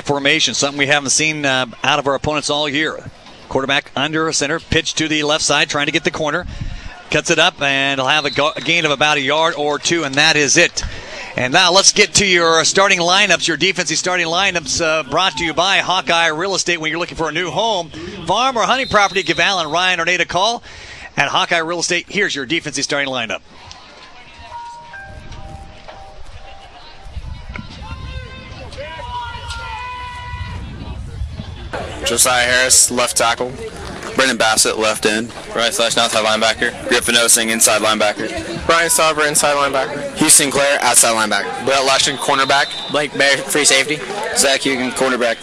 formation, something we haven't seen out of our opponents all year. Quarterback under center, pitch to the left side, trying to get the corner. Cuts it up, and he'll have a gain of about a yard or two, and that is it. And now let's get to your starting lineups, your defensive starting lineups, brought to you by Hawkeye Real Estate. When you're looking for a new home, farm, or hunting property, give Alan, Ryan, or Nate a call. At Hawkeye Real Estate, here's your defensive starting lineup. Josiah Harris, left tackle. Brendan Bassett, left end. Bryce Flesh, outside linebacker. Griffin Osing, inside linebacker. Brian Sauber, inside linebacker. Houston Clare, outside linebacker. Brett Lushing, cornerback. Blake Bear, free safety. Zach Hugan, cornerback.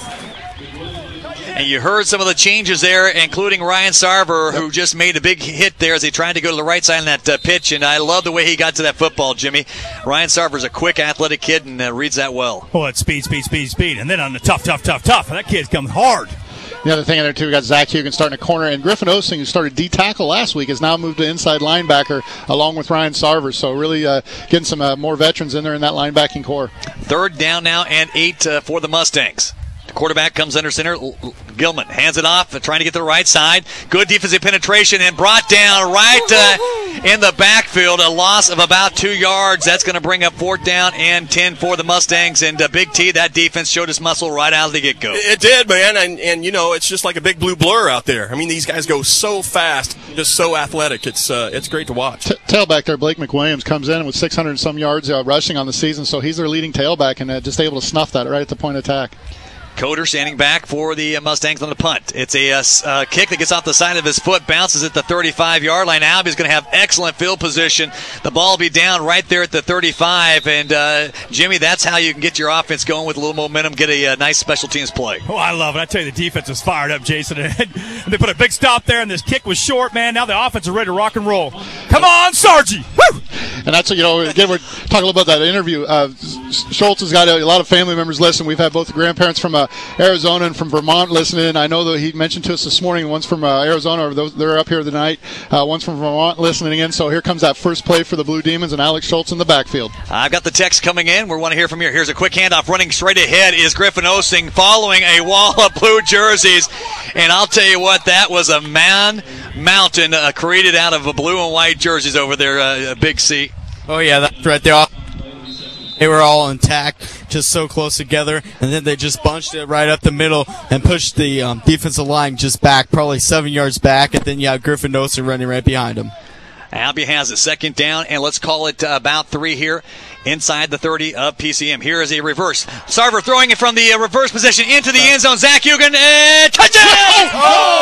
And you heard some of the changes there, including Ryan Sarver, who just made a big hit there as he tried to go to the right side on that pitch. And I love the way he got to that football, Jimmy. Ryan Sarver's a quick, athletic kid and reads that well. Oh, it's speed. And then on the tough. That kid's coming hard. The other thing in there, too, we got Zach Hugan starting a corner, and Griffin Osing, who started D-tackle last week, has now moved to inside linebacker along with Ryan Sarver. So really getting some more veterans in there in that linebacking core. Third down now and 8 for the Mustangs. The quarterback comes under center. Gilman hands it off, trying to get to the right side. Good defensive penetration and brought down right in the backfield. A loss of about 2 yards. That's going to bring up 4th down and 10 for the Mustangs. And Big T, that defense showed its muscle right out of the get-go. It did, man. And you know, it's just like a big blue blur out there. I mean, these guys go so fast, just so athletic. It's great to watch. Tailback there, Blake McWilliams, comes in with 600 and some yards rushing on the season. So he's their leading tailback and just able to snuff that right at the point of attack. Coder standing back for the Mustangs on the punt. It's a kick that gets off the side of his foot, bounces at the 35-yard line. Albie's going to have excellent field position. The ball will be down right there at the 35. And, Jimmy, that's how you can get your offense going with a little momentum, get a nice special teams play. Oh, I love it. I tell you, the defense was fired up, Jason. They put a big stop there, and this kick was short, man. Now the offense is ready to rock and roll. Come on, Sargy! Woo! And that's, again, we're talking a little about that interview. Schultz has got a lot of family members listen. We've had both the grandparents from Arizona and from Vermont listening. I know that he mentioned to us this morning, one's from Arizona, they're up here tonight. One's from Vermont listening in. So here comes that first play for the Blue Demons and Alex Schultz in the backfield. I've got the text coming in. We want to hear from you. Here's a quick handoff. Running straight ahead is Griffin Osing, following a wall of blue jerseys. And I'll tell you what, that was a mountain created out of blue and white jerseys over there, Big C. Oh, yeah, that's right there. They were all intact, just so close together, and then they just bunched it right up the middle and pushed the defensive line just back, probably 7 yards back, and then you have Griffin Osing running right behind him. Albie has a 2nd down, and let's call it about 3 here inside the 30 of PCM. Here is a reverse. Sarver throwing it from the reverse position into the end zone. Zach Hugan, touchdown!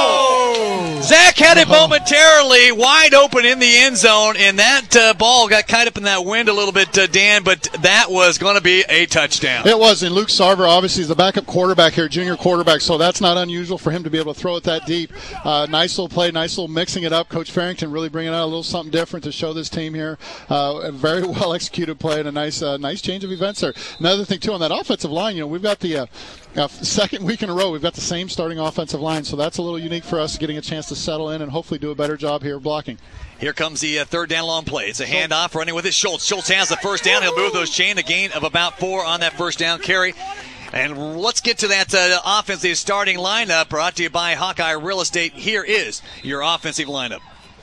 Oh! Zach had it momentarily wide open in the end zone, and that ball got caught up in that wind a little bit, Dan, but that was going to be a touchdown. It was, and Luke Sarver obviously is the backup quarterback here, junior quarterback, so that's not unusual for him to be able to throw it that deep. Nice little play, nice little mixing it up. Coach Farrington really bringing out a little something different to show this team here. A very well executed play and a nice change of events there. Another thing, too, on that offensive line, we've got the second week in a row, we've got the same starting offensive line, so that's a little unique for us, getting a chance to settle in and hopefully do a better job here blocking. Here comes the 3rd down long play. It's a handoff, running with it. Schultz has the 1st down. He'll move those chain, a gain of about 4 on that 1st down carry. And let's get to that offensive starting lineup brought to you by Hawkeye Real Estate. Here is your offensive lineup.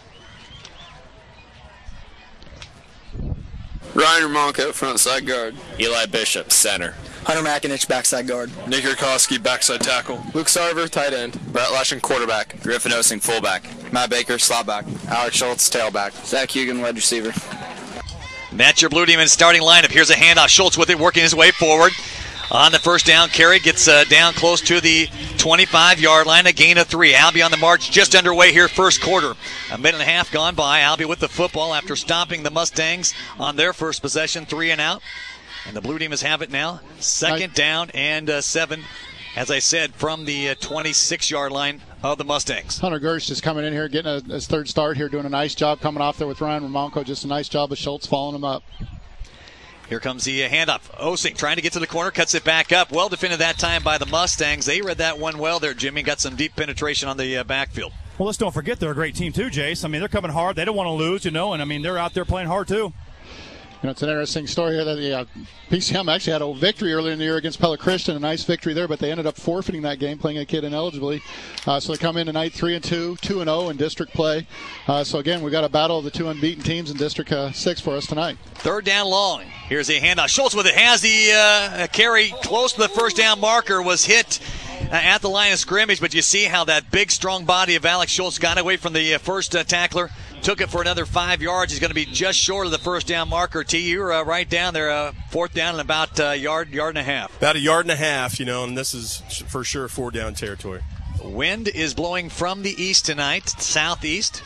Ryan Ramonko, front side guard. Eli Bishop, center. Hunter McInich, backside guard. Nick Yurkowski, backside tackle. Luke Sarver, tight end. Brett Lushing, quarterback. Griffin Osing, fullback. Matt Baker, slot back. Alex Schultz, tailback. Zach Hugan, wide receiver. That's your Blue Demons starting lineup. Here's a handoff. Schultz with it, working his way forward. On the 1st down carry, gets down close to the 25-yard line, a gain of 3. Albie on the march, just underway here, first quarter. A minute and a half gone by. Albie with the football after stopping the Mustangs on their first possession, 3 and out. And the Blue Demons have it now, 2nd down and 7, as I said, from the 26-yard line of the Mustangs. Hunter Gersh is coming in here, getting his 3rd start here, doing a nice job coming off there with Ryan Ramonko. Just a nice job of Schultz following him up. Here comes the handoff. Osing trying to get to the corner, cuts it back up. Well defended that time by the Mustangs. They read that one well there, Jimmy. Got some deep penetration on the backfield. Well, let's don't forget they're a great team too, Jace. I mean, they're coming hard. They don't want to lose, and I mean, they're out there playing hard too. it's an interesting story here that the PCM actually had a victory earlier in the year against Pella Christian, a nice victory there, but they ended up forfeiting that game, playing a kid ineligibilly. So they come in tonight 3-2, 2-0 in district play. So again, we got a battle of the two unbeaten teams in District 6 for us tonight. Third down long. Here's a handoff. Schultz with it, has the carry close to the first down marker, was hit at the line of scrimmage, but you see how that big, strong body of Alex Schultz got away from the first tackler, took it for another 5 yards. He's going to be just short of the first down marker. T, you're right down there, fourth down and about a yard and a half. About a yard and a half, and this is for sure 4-down territory. Wind is blowing from the east tonight, southeast.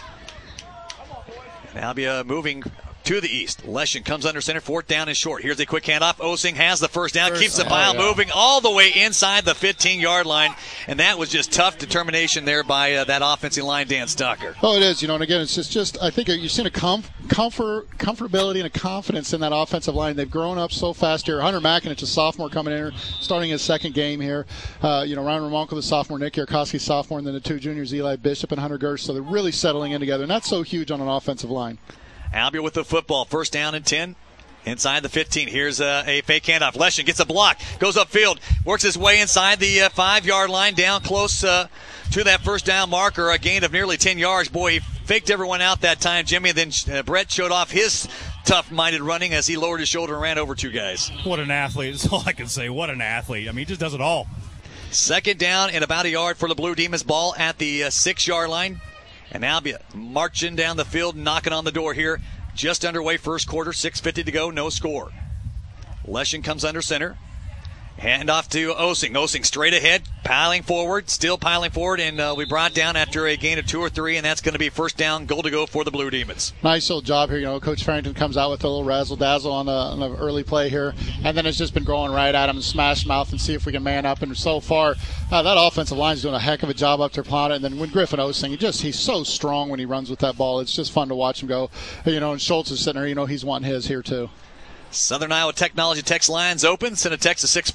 And Albia moving to the east. Leshin comes under center, fourth down and short. Here's a quick handoff. Osing has the first down, keeps the pile moving all the way inside the 15-yard line, and that was just tough determination there by that offensive line, Dan Stocker. Oh, it is, and again, it's just I think you've seen a comfortability and a confidence in that offensive line. They've grown up so fast here. Hunter Makinich, a sophomore, coming in here, starting his second game here. Ryan Ramonko, the sophomore, Nick Yarkowski, sophomore, and then the two juniors, Eli Bishop and Hunter Gersh. So they're really settling in together, and that's so huge on an offensive line. Albia with the football, first down and 10. Inside the 15. Here's a fake handoff. Leshin gets a block, goes upfield, works his way inside the 5-yard line, down close to that first down marker, a gain of nearly 10 yards. Boy, he faked everyone out that time, Jimmy, and then Brett showed off his tough-minded running as he lowered his shoulder and ran over two guys. What an athlete. That's all I can say. What an athlete. I mean, he just does it all. Second down and about a yard for the Blue Demons. Ball at the 6-yard line. And Albia marching down the field, knocking on the door here. Just underway, first quarter, 6:50 to go, no score. Leshin comes under center. Hand off to Osing. Osing straight ahead, still piling forward, and we brought down after a gain of 2 or 3, and that's going to be first down, goal to go for the Blue Demons. Nice little job here. Coach Farrington comes out with a little razzle-dazzle on the early play here, and then it's just been going right at him and smash mouth and see if we can man up. And so far, that offensive line is doing a heck of a job up there, plotting. And then when Griffin Osing, he's so strong when he runs with that ball. It's just fun to watch him go. And Schultz is sitting there, he's wanting his here too. Southern Iowa Technology text lines open. Send a text to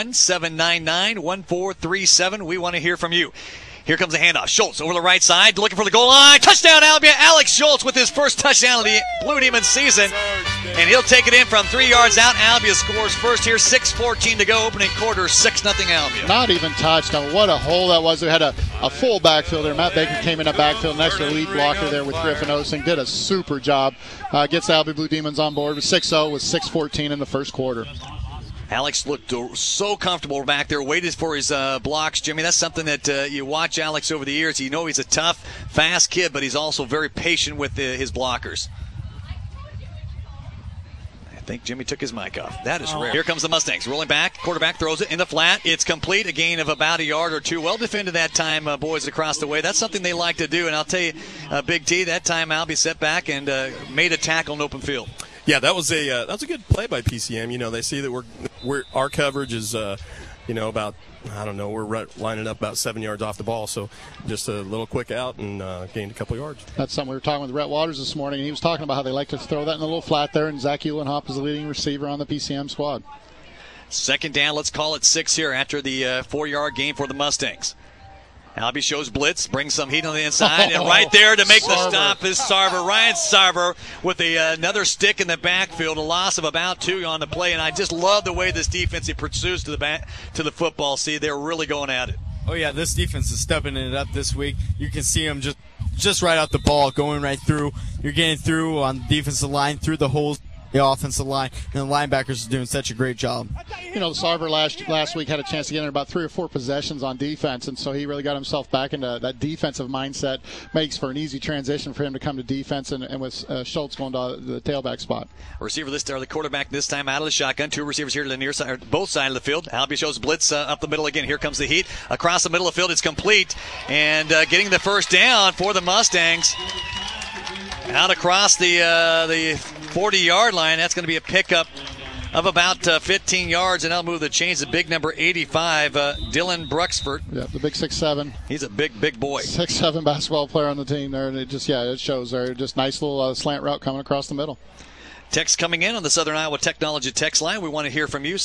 641-799-1437. We want to hear from you. Here comes the handoff. Schultz over the right side, looking for the goal line. Touchdown, Albia. Alex Schultz with his first touchdown of the Blue Demons season. And he'll take it in from 3 yards out. Albia scores first here. 6:14 to go. Opening quarter, 6-0 Albia. Not even touched. What a hole that was. They had a full backfield there. Matt Baker came in a backfield next to the lead blocker there with Griffin Osing. Did a super job. Gets the Albia Blue Demons on board with 6-0 with 6:14 in the first quarter. Alex looked so comfortable back there, waited for his blocks. Jimmy, that's something that you watch Alex over the years. You know he's a tough, fast kid, but he's also very patient with his blockers. I think Jimmy took his mic off. That is rare. Here comes the Mustangs. Rolling back. Quarterback throws it in the flat. It's complete. A gain of about a yard or two. Well defended that time, boys across the way. That's something they like to do. And I'll tell you, Big T, that time Albie set back and made a tackle in open field. Yeah, that was a good play by PCM. They see that our coverage is about, we're lining up about 7 yards off the ball, so just a little quick out and gained a couple yards. That's something we were talking with Rhett Waters this morning, and he was talking about how they like to throw that in the little flat there, and Zach Eulenhoff is the leading receiver on the PCM squad. Second down, let's call it 6 here after the 4-yard gain for the Mustangs. Albie shows blitz, brings some heat on the inside, and right there to make the stop is Sarver. Ryan Sarver with another stick in the backfield, a loss of about 2 on the play, and I just love the way this defense pursues to the football. See, they're really going at it. Oh, yeah, this defense is stepping it up this week. You can see them just right out the ball, going right through. You're getting through on the defensive line, through the holes. The offensive line and the linebackers are doing such a great job. Sarver last week had a chance to get in about 3 or 4 possessions on defense, and so he really got himself back into that defensive mindset. Makes for an easy transition for him to come to defense, and with Schultz going to the tailback spot. Receiver this time, the quarterback this time out of the shotgun. 2 receivers here to the near side, both sides of the field. Albie shows blitz up the middle again. Here comes the heat across the middle of the field. It's complete, and getting the first down for the Mustangs. Out across the 40-yard line. That's going to be a pickup of about 15 yards, and that'll move the chains to big number 85, Dylan Bruxford. Yeah, the big 6'7". He's a big boy. 6'7" basketball player on the team there, and it shows there. Just nice little slant route coming across the middle. Text coming in on the Southern Iowa Technology text line. We want to hear from you,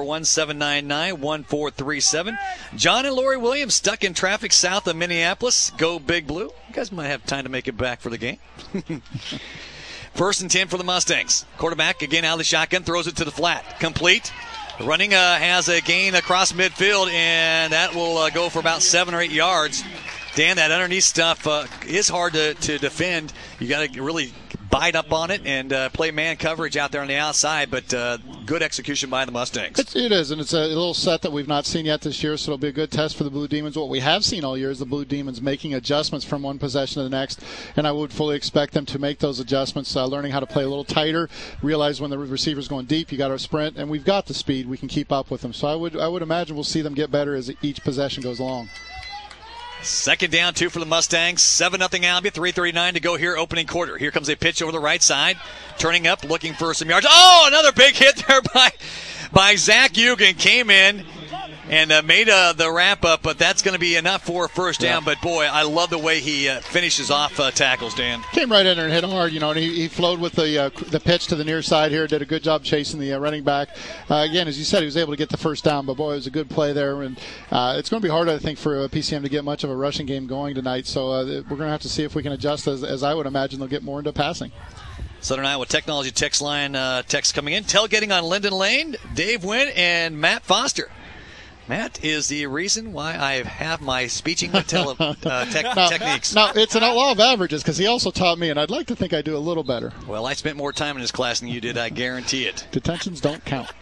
641-799-1437. John and Lori Williams stuck in traffic south of Minneapolis. Go Big Blue. You guys might have time to make it back for the game. First and 10 for the Mustangs. Quarterback again out of the shotgun, throws it to the flat. Complete. Running has a gain across midfield, and that will go for about 7 or 8 yards. Dan, that underneath stuff is hard to defend. You got to really bite up on it and play man coverage out there on the outside, but good execution by the Mustangs. It is, and it's a little set that we've not seen yet this year, so it'll be a good test for the Blue Demons. What we have seen all year is the Blue Demons making adjustments from one possession to the next, and I would fully expect them to make those adjustments, learning how to play a little tighter, realize when the receiver's going deep, you got to sprint, and we've got the speed. We can keep up with them. So I would imagine we'll see them get better as each possession goes along. Second down, 2 for the Mustangs. 7-0 Albion, 3:39 to go here, opening quarter. Here comes a pitch over the right side. Turning up, looking for some yards. Oh, another big hit there by Zach Eugen. Came in and made the wrap-up, but that's going to be enough for a first down. But, boy, I love the way he finishes off tackles, Dan. Came right in there and hit hard, and he flowed with the pitch to the near side here, did a good job chasing the running back. Again, as you said, he was able to get the first down, but, boy, it was a good play there. And it's going to be hard, I think, for PCM to get much of a rushing game going tonight. So we're going to have to see if we can adjust, as I would imagine they'll get more into passing. Southern Iowa Technology text line text coming in. Tailgating on Linden Lane, Dave Wynn and Matt Foster. Matt is the reason why I have my speeching techniques. Now, it's an law of averages because he also taught me, and I'd like to think I do a little better. Well, I spent more time in his class than you did, I guarantee it. Detentions don't count.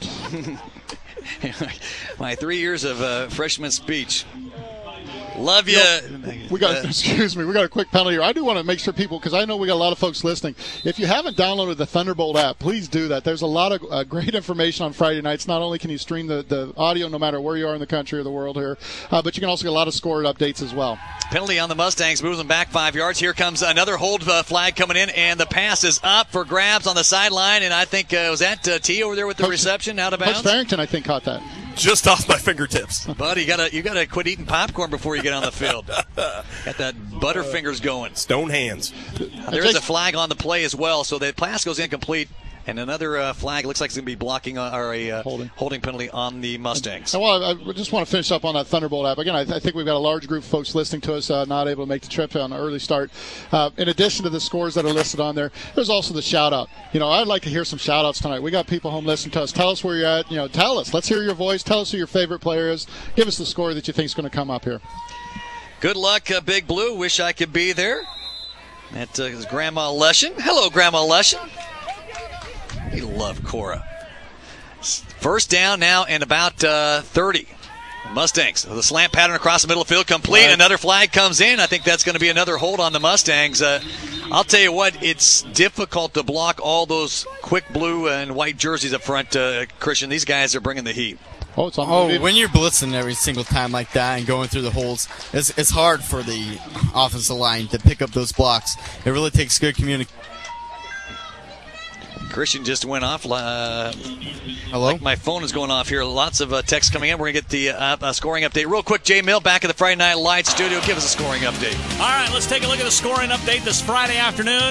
My 3 years of freshman speech. Love you. We got excuse me. We got a quick penalty here. I do want to make sure people, because I know we got a lot of folks listening. If you haven't downloaded the Thunderbolt app, please do that. There's a lot of great information on Friday nights. Not only can you stream the audio no matter where you are in the country or the world here, but you can also get a lot of score updates as well. Penalty on the Mustangs, moves them back 5 yards. Here comes another hold flag coming in, and the pass is up for grabs on the sideline. And I think was that T over there with the reception out of bounds. Coach Farrington, I think, caught that. Just off my fingertips. Buddy, you gotta quit eating popcorn before you get on the field. Got that Butterfingers going. Stone hands. There is a flag on the play as well, so the pass goes incomplete. And another flag looks like it's going to be blocking or a holding penalty on the Mustangs. Well, I just want to finish up on that Thunderbolt app. Again, I think we've got a large group of folks listening to us, not able to make the trip on an early start. In addition to the scores that are listed on there, there's also the shout-out. I'd like to hear some shout-outs tonight. We got people home listening to us. Tell us where you're at. Tell us. Let's hear your voice. Tell us who your favorite player is. Give us the score that you think is going to come up here. Good luck, Big Blue. Wish I could be there. That is Grandma Leshin. Hello, Grandma Leshin. We love Cora. First down now and about 30. Mustangs. The slant pattern across the middle of the field complete. Right. Another flag comes in. I think that's going to be another hold on the Mustangs. I'll tell you what, it's difficult to block all those quick blue and white jerseys up front, Christian. These guys are bringing the heat. When you're blitzing every single time like that and going through the holes, it's hard for the offensive line to pick up those blocks. It really takes good communication. Christian just went off. Hello? Like my phone is going off here. Lots of texts coming in. We're going to get the scoring update. Real quick, Jay Mill back at the Friday Night Lights studio. Give us a scoring update. All right, let's take a look at the scoring update this Friday afternoon.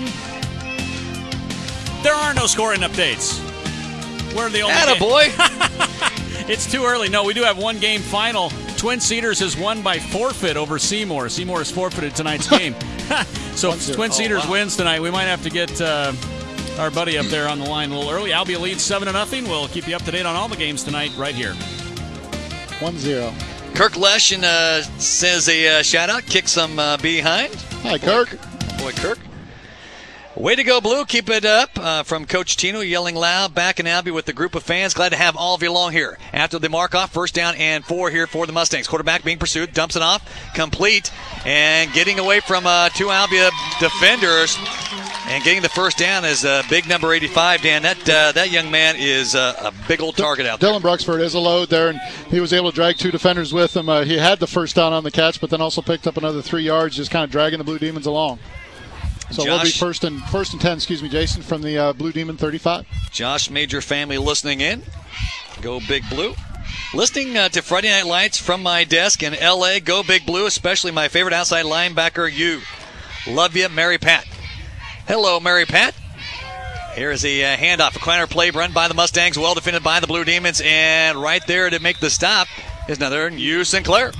There are no scoring updates. We're the only Attaboy. It's too early. No, we do have one game final. Twin Cedars has won by forfeit over Seymour. Seymour has forfeited tonight's game. So if Twin Cedars wins tonight, we might have to get our buddy up there on the line a little early. Albion leads 7-0. We'll keep you up to date on all the games tonight right here. 1-0. Kirk Leshin says a shout-out. Kick some behind. Hi, Kirk. Boy, Kirk. Way to go, Blue. Keep it up. From Coach Tino, yelling loud back in Albion with the group of fans. Glad to have all of you along here. After the mark-off, first down and 4 here for the Mustangs. Quarterback being pursued, dumps it off, complete, and getting away from 2 Albion defenders. And getting the first down is big number 85, Dan. That young man is a big old target out there. Dylan Bruxford is a load there, and he was able to drag 2 defenders with him. He had the first down on the catch, but then also picked up another 3 yards, just kind of dragging the Blue Demons along. So we'll be first and 10, Jason, from the Blue Demon 35. Josh Major family listening in. Go Big Blue. Listening to Friday Night Lights from my desk in L.A. Go Big Blue, especially my favorite outside linebacker, you. Love you, Mary Pat. Hello, Mary Pat. Here is a handoff, a corner play run by the Mustangs, well defended by the Blue Demons, and right there to make the stop is another Hugh Sinclair.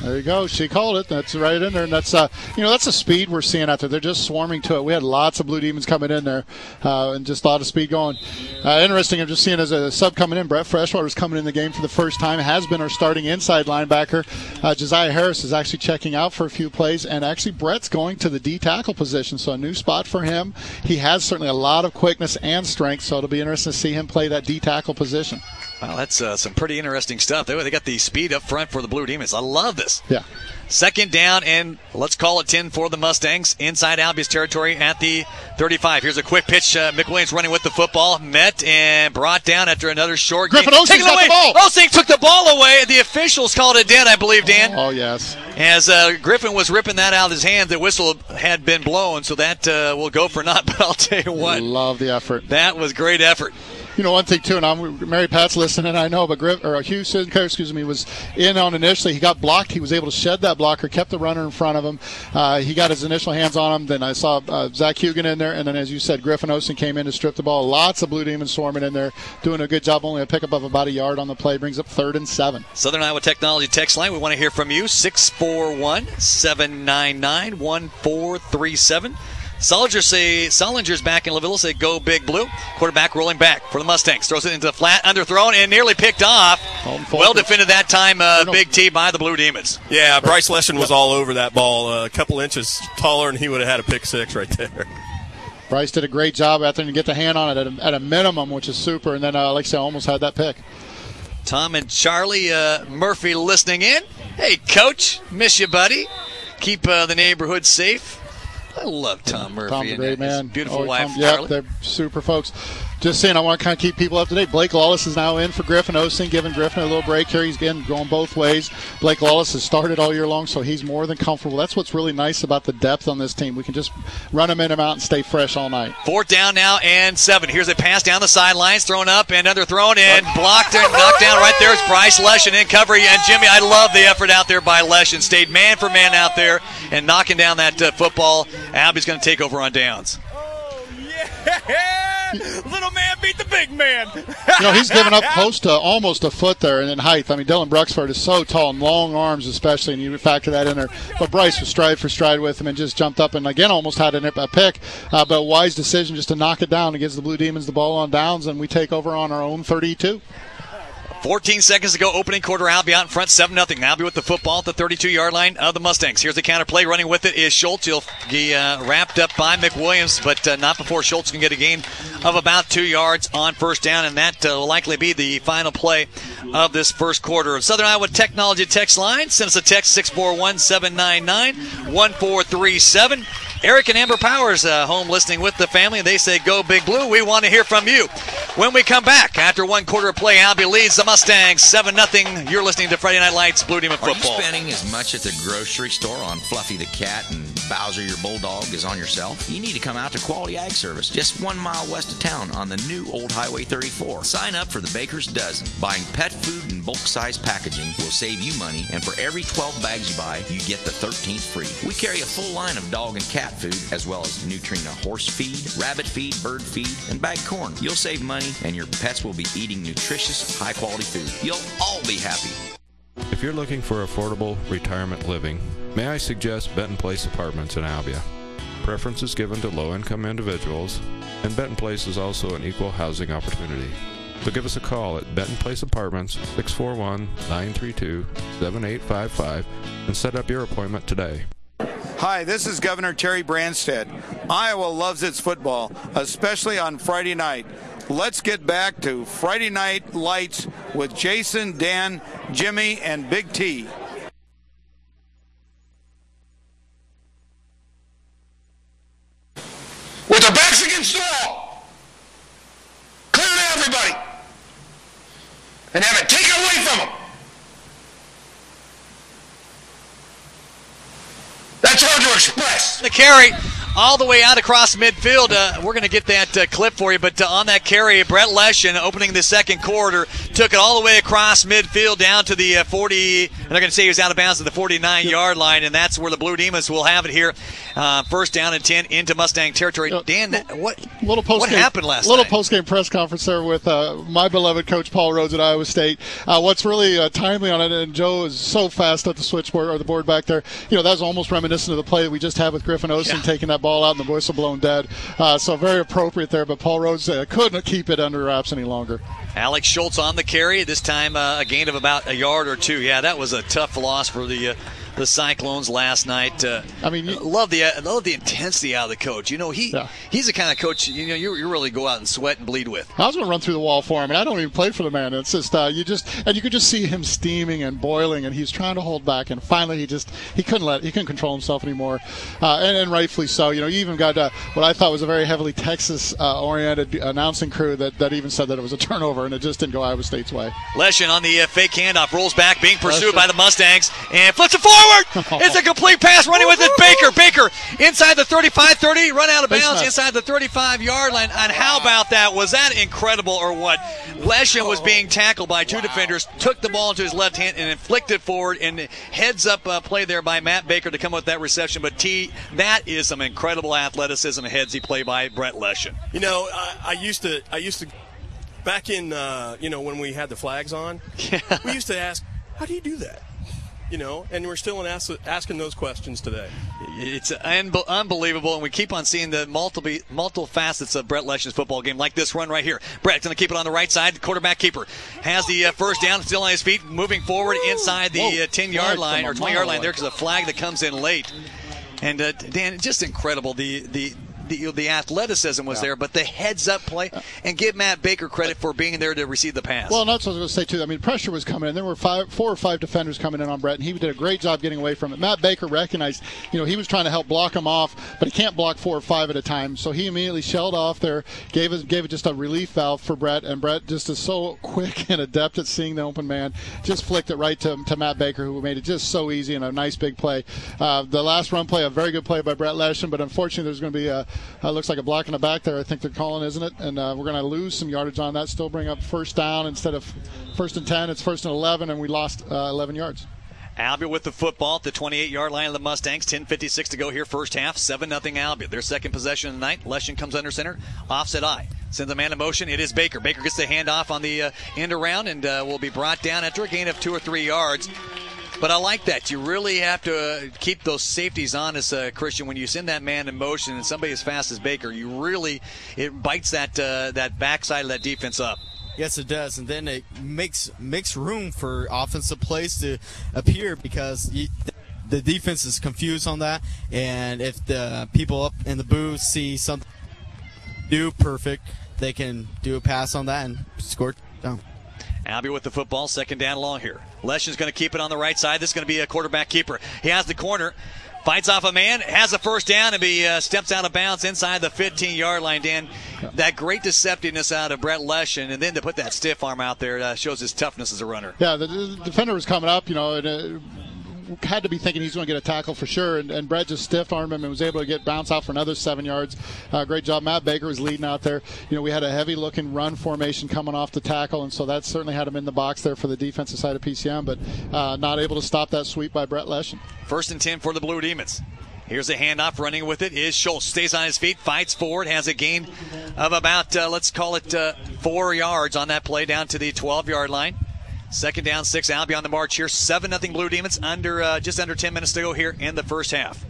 There you go. She called it. That's right in there. And that's, that's the speed we're seeing out there. They're just swarming to it. We had lots of Blue Demons coming in there and just a lot of speed going. Interesting, I'm just seeing as a sub coming in, Brett Freshwater's coming in the game for the first time, has been our starting inside linebacker. Josiah Harris is actually checking out for a few plays, and actually Brett's going to the D tackle position, so a new spot for him. He has certainly a lot of quickness and strength, so it'll be interesting to see him play that D tackle position. Well, that's some pretty interesting stuff. They got the speed up front for the Blue Demons. I love this. Yeah. Second down, and let's call it 10 for the Mustangs inside Albie's territory at the 35. Here's a quick pitch. McWilliams running with the football. Met and brought down after another short Griffin game. Osing's got the ball. Osing took the ball away. The officials called it dead, I believe, Dan. Oh, yes. As Griffin was ripping that out of his hand, the whistle had been blown, so that will go for naught. But I'll tell you what. Love the effort. That was great effort. You know, one thing, too, and Mary Pat's listening, I know, but Hugh Sinclair, was in on initially. He got blocked. He was able to shed that blocker, kept the runner in front of him. He got his initial hands on him. Then I saw Zach Hugan in there, and then, as you said, Griffin Osing came in to strip the ball. Lots of Blue Demons swarming in there, doing a good job. Only a pickup of about a yard on the play. Brings up 3rd and 7. Southern Iowa Technology text line. We want to hear from you. 641-799-1437. Solinger's back in Lavilla. Say go Big Blue. Quarterback rolling back for the Mustangs. Throws it into the flat, underthrown, and nearly picked off. Well defended that time, Big T by the Blue Demons. Yeah, Bryce Leshen was all over that ball. A couple inches taller, and he would have had a pick six right there. Bryce did a great job out there and get the hand on it at a minimum, which is super. And then, like I said, almost had that pick. Tom and Charlie Murphy listening in. Hey, Coach. Miss you, buddy. Keep the neighborhood safe. I love Tom Murphy. Tom's a great man. His beautiful wife, Yeah, Charlie. they're super folks. Just saying, I want to kind of keep people up to date. Blake Lawless is now in for Griffin Osing, giving Griffin a little break here. He's been going both ways. Blake Lawless has started all year long, so he's more than comfortable. That's what's really nice about the depth on this team. We can just run him in and out and stay fresh all night. 4th down now and 7. Here's a pass down the sidelines, thrown up and underthrown and blocked and knocked down right there. It's Bryce Leshen in cover. And Jimmy, I love the effort out there by Leshen. Stayed man for man out there and knocking down that football. Albie's going to take over on downs. Oh, yeah! Little man beat the big man. He's given up close to almost a foot there in height. I mean, Dylan Bruxford is so tall and long arms especially, and you factor that in there. But Bryce was stride for stride with him and just jumped up and, again, almost had a pick. But a wise decision just to knock it down. It gives the Blue Demons the ball on downs, and we take over on our own 32. 14 seconds to go, opening quarter. Albie out in front, 7-0. Albie with the football at the 32-yard line of the Mustangs. Here's the counter play. Running with it is Schultz. He'll be wrapped up by McWilliams, but not before Schultz can get a gain of about 2 yards on first down, and that will likely be the final play of this first quarter. Southern Iowa Technology text line. Send us a text, 641-799-1437. Eric and Amber Powers home listening with the family. They say, go Big Blue. We want to hear from you. When we come back, after one quarter of play, Albie leads the Mustangs 7-0. You're listening to Friday Night Lights Blue Demon Football. Are you spending as much at the grocery store on Fluffy the cat and Bowser your bulldog as on yourself? You need to come out to Quality Ag Service, just 1 mile west of town on the new Old Highway 34. Sign up for the Baker's Dozen. Buying pet food and bulk size packaging will save you money, and for every 12 bags you buy, you get the 13th free. We carry a full line of dog and cat food, as well as Nutrina horse feed, rabbit feed, bird feed, and bagged corn. You'll save money, and your pets will be eating nutritious, high-quality food. You'll all be happy. If you're looking for affordable retirement living, may I suggest Benton Place Apartments in Albia. Preference is given to low-income individuals, and Benton Place is also an equal housing opportunity. So give us a call at Benton Place Apartments, 641-932-7855, and set up your appointment today. Hi, this is Governor Terry Branstad. Iowa loves its football, especially on Friday night. Let's get back to Friday Night Lights with Jason, Dan, Jimmy, and Big T. With their backs against the wall. Clear to everybody. And have it taken away from them. That's hard to express. The carry all the way out across midfield. We're going to get that clip for you, but on that carry, Brett Leshen, opening the second quarter, took it all the way across midfield down to the 40, and they're going to say he was out of bounds at the 49-yard line, and that's where the Blue Demons will have it here. First down and 10 into Mustang territory. Dan, what happened last night? Little post-game press conference there with my beloved coach Paul Rhodes at Iowa State. What's really timely on it, and Joe is so fast at the switchboard or the board back there, that was almost reminiscent of the play that we just had with Griffin Osen taking that ball out and the whistle blown dead. So very appropriate there, but Paul Rhodes couldn't keep it under wraps any longer. Alex Schultz on the carry, this time a gain of about a yard or two. Yeah, that was a tough loss for the Cyclones last night. Love the intensity out of the coach. He's the kind of coach you really go out and sweat and bleed with. I was going to run through the wall for him, and I don't even play for the man. It's just you could just see him steaming and boiling, and he's trying to hold back, and finally he couldn't control himself anymore, and rightfully so. You even got what I thought was a very heavily Texas oriented announcing crew that even said that it was a turnover, and it just didn't go Iowa State's way. Leshen on the fake handoff, rolls back, being pursued by the Mustangs, and flips it forward. It's a complete pass, running with it. Baker inside the 35-30, run out of bounds inside the 35-yard line. And how about that? Was that incredible or what? Leshen was being tackled by two defenders, took the ball into his left hand and inflicted forward, and heads up play there by Matt Baker to come with that reception. But that is some incredible athleticism and headsy play by Brett Leshen. I used to back in when we had the flags on, we used to ask, how do you do that? And we're still asking those questions today. It's unbelievable, and we keep on seeing the multiple facets of Brett Leshen's football game, like this run right here. Brett's going to keep it on the right side. The quarterback keeper has the first down, still on his feet, moving forward inside the 10-yard line or 20-yard line there because of a flag that comes in late. And, Dan, just incredible. The athleticism was there, but the heads-up play, and give Matt Baker credit for being there to receive the pass. Well, that's what I was going to say, too. Pressure was coming in. There were 4 or 5 defenders coming in on Brett, and he did a great job getting away from it. Matt Baker recognized, he was trying to help block him off, but he can't block 4 or 5 at a time, so he immediately shelled off there, gave it just a relief valve for Brett, and Brett just is so quick and adept at seeing the open man, just flicked it right to Matt Baker, who made it just so easy and a nice big play. The last run play, a very good play by Brett Leshen, but unfortunately there's going to be looks like a block in the back there, I think they're calling, isn't it? And we're going to lose some yardage on that. Still bring up first down instead of first and 10. It's first and 11, and we lost 11 yards. Albia with the football at the 28-yard line of the Mustangs. 10:56 to go here, first half. 7-0 Albia. Their second possession of the night. Leshen comes under center. Offset eye. Sends a man in motion. It is Baker. Baker gets the handoff on the end around and will be brought down after a gain of 2 or 3 yards. But I like that. You really have to keep those safeties honest, Christian. When you send that man in motion and somebody as fast as Baker, it bites that backside of that defense up. Yes, it does, and then it makes room for offensive plays to appear because the defense is confused on that, and if the people up in the booth see something do perfect, they can do a pass on that and score down. Albia with the football, second down long here. Leshen's going to keep it on the right side. This is going to be a quarterback keeper. He has the corner, fights off a man, has a first down, and he steps out of bounds inside the 15-yard line. Dan, that great deceptiveness out of Brett Leshen, and then to put that stiff arm out there shows his toughness as a runner. Yeah, the defender was coming up, and had to be thinking he's going to get a tackle for sure, and Brett just stiff-armed him and was able to get bounce out for another 7 yards. Great job. Matt Baker was leading out there. We had a heavy-looking run formation coming off the tackle, and so that certainly had him in the box there for the defensive side of PCM, but not able to stop that sweep by Brett Leshen. First and 10 for the Blue Demons. Here's a handoff. Running with it is Schultz. Stays on his feet, fights forward, has a gain of about, let's call it 4 yards on that play down to the 12-yard line. Second down, 6. Albia on the march here. 7-0 Blue Demons. Just under 10 minutes to go here in the first half.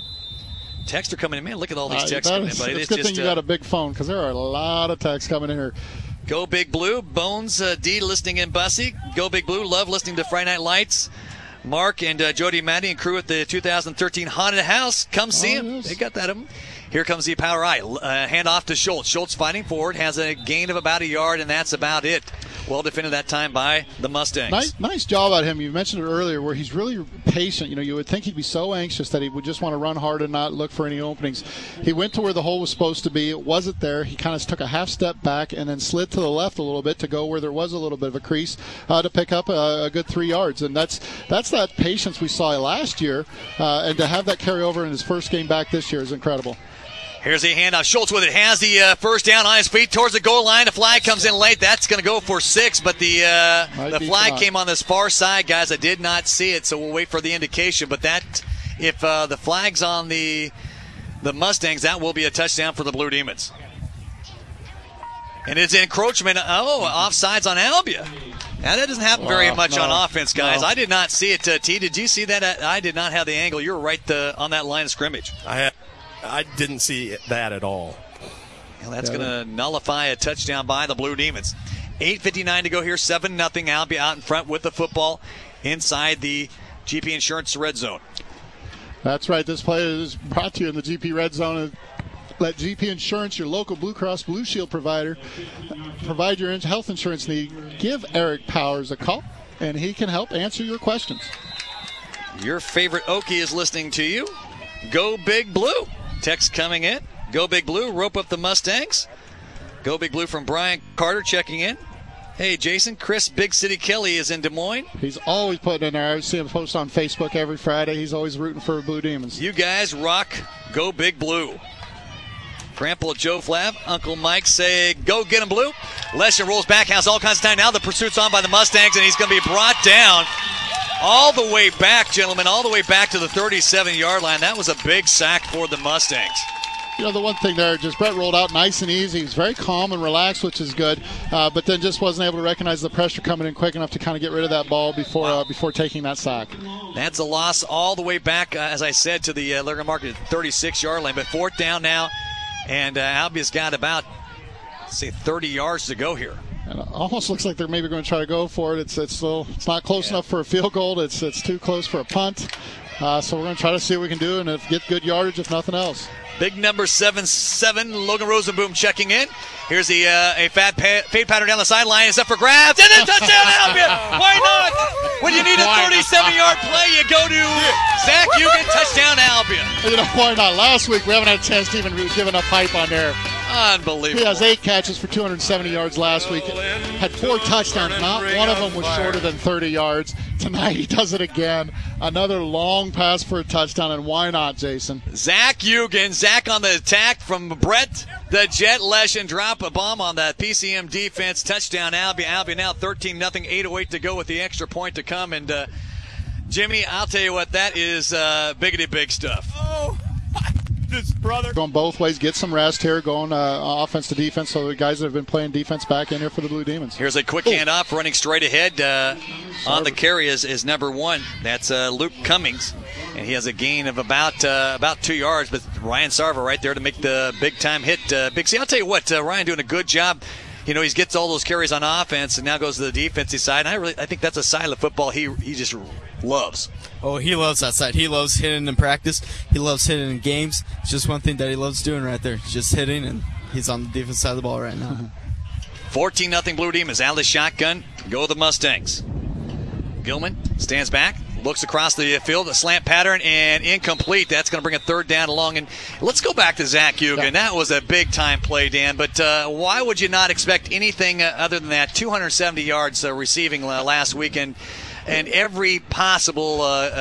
Texts are coming in. Man, look at all these texts coming in, buddy. It's a good thing you got a big phone because there are a lot of texts coming in here. Go Big Blue. Bones D listening in Bussy. Go Big Blue. Love listening to Friday Night Lights. Mark and Jody Matty and crew at the 2013 Haunted House. Come see them. Yes. They got that of them. Here comes the power eye. Hand off to Schultz. Schultz fighting forward. Has a gain of about a yard, and that's about it. Well defended that time by the Mustangs. Nice job out of him. You mentioned it earlier where he's really patient. You would think he'd be so anxious that he would just want to run hard and not look for any openings. He went to where the hole was supposed to be. It wasn't there. He kind of took a half step back and then slid to the left a little bit to go where there was a little bit of a crease to pick up a good 3 yards. And that's that patience we saw last year, and to have that carry over in his first game back this year is incredible. Here's a handoff. Schultz with it. Has the first down on his feet towards the goal line. The flag comes in late. That's going to go for 6, but the flag came on this far side, guys. I did not see it, so we'll wait for the indication. But that, if the flag's on the Mustangs, that will be a touchdown for the Blue Demons. And it's encroachment. Offsides on Albia. Now, that doesn't happen very much on offense, guys. No. I did not see it. T, did you see that? I did not have the angle. You were right on that line of scrimmage. I didn't see that at all. Well, that's going to nullify a touchdown by the Blue Demons. 8:59 to go here. 7-0. Albia out in front with the football inside the GP Insurance Red Zone. That's right. This play is brought to you in the GP Red Zone. Let GP Insurance, your local Blue Cross Blue Shield provider, provide your health insurance need. Give Eric Powers a call, and he can help answer your questions. Your favorite Okie is listening to you. Go Big Blue. Text coming in. Go Big Blue. Rope up the Mustangs. Go Big Blue from Brian Carter checking in. Hey, Jason. Chris Big City Kelly is in Des Moines. He's always putting in there. I see him post on Facebook every Friday. He's always rooting for Blue Demons. You guys rock. Go Big Blue. Grandpa Joe Flav, Uncle Mike say, go get him, Blue. Lesher rolls back, has all kinds of time. Now the pursuit's on by the Mustangs, and he's going to be brought down all the way back, gentlemen, all the way back to the 37-yard line. That was a big sack for the Mustangs. The one thing there, just Brett rolled out nice and easy. He was very calm and relaxed, which is good, but then just wasn't able to recognize the pressure coming in quick enough to kind of get rid of that ball before taking that sack. That's a loss all the way back, as I said, to the Larry Market 36-yard line. But 4th down now, and Albia's got about, 30 yards to go here. And it almost looks like they're maybe going to try to go for it. It's not close enough for a field goal. It's too close for a punt. So we're going to try to see what we can do and get good yardage, if nothing else. Big number 7-7, Logan Rosenboom checking in. Here's a fade pattern down the sideline. It's up for grabs. And then touchdown, Albia. Why not? When you need a 37-yard play, you go to Zach Hugen, touchdown, Albia. Why not? Last week, we haven't had a chance to even give enough hype on there. Unbelievable. He has 8 catches for 270 yards last week. Had 4 touchdowns. Not one of them was shorter than 30 yards. Tonight he does it again. Another long pass for a touchdown, and why not, Jason? Zach Hugen. Zach on the attack from Brett the Jet Lesh, and drop a bomb on that PCM defense. Touchdown, Albia. Albia now 13-0. 8:08 to go with the extra point to come. And Jimmy, I'll tell you what, that is biggity big stuff. Oh. Brother. Going both ways, get some rest here, going offense to defense, so the guys that have been playing defense back in here for the Blue Demons. Here's a quick handoff, running straight ahead. On the carry is number 1. That's Luke Cummings, and he has a gain of about 2 yards, but Ryan Sarver right there to make the big-time hit. Big C, I'll tell you what, Ryan doing a good job. He gets all those carries on offense and now goes to the defensive side. And I think that's a side of football he just loves. Oh, he loves that side. He loves hitting in practice. He loves hitting in games. It's just one thing that he loves doing right there. Just hitting, and he's on the defensive side of the ball right now. 14-0 Blue Demons. Out of the shotgun, go the Mustangs. Gilman stands back, looks across the field, a slant pattern, and incomplete. That's going to bring a 3rd down along. And let's go back to Zach Hugen. Yeah. That was a big-time play, Dan. But why would you not expect anything other than that? 270 yards receiving last weekend. And every possible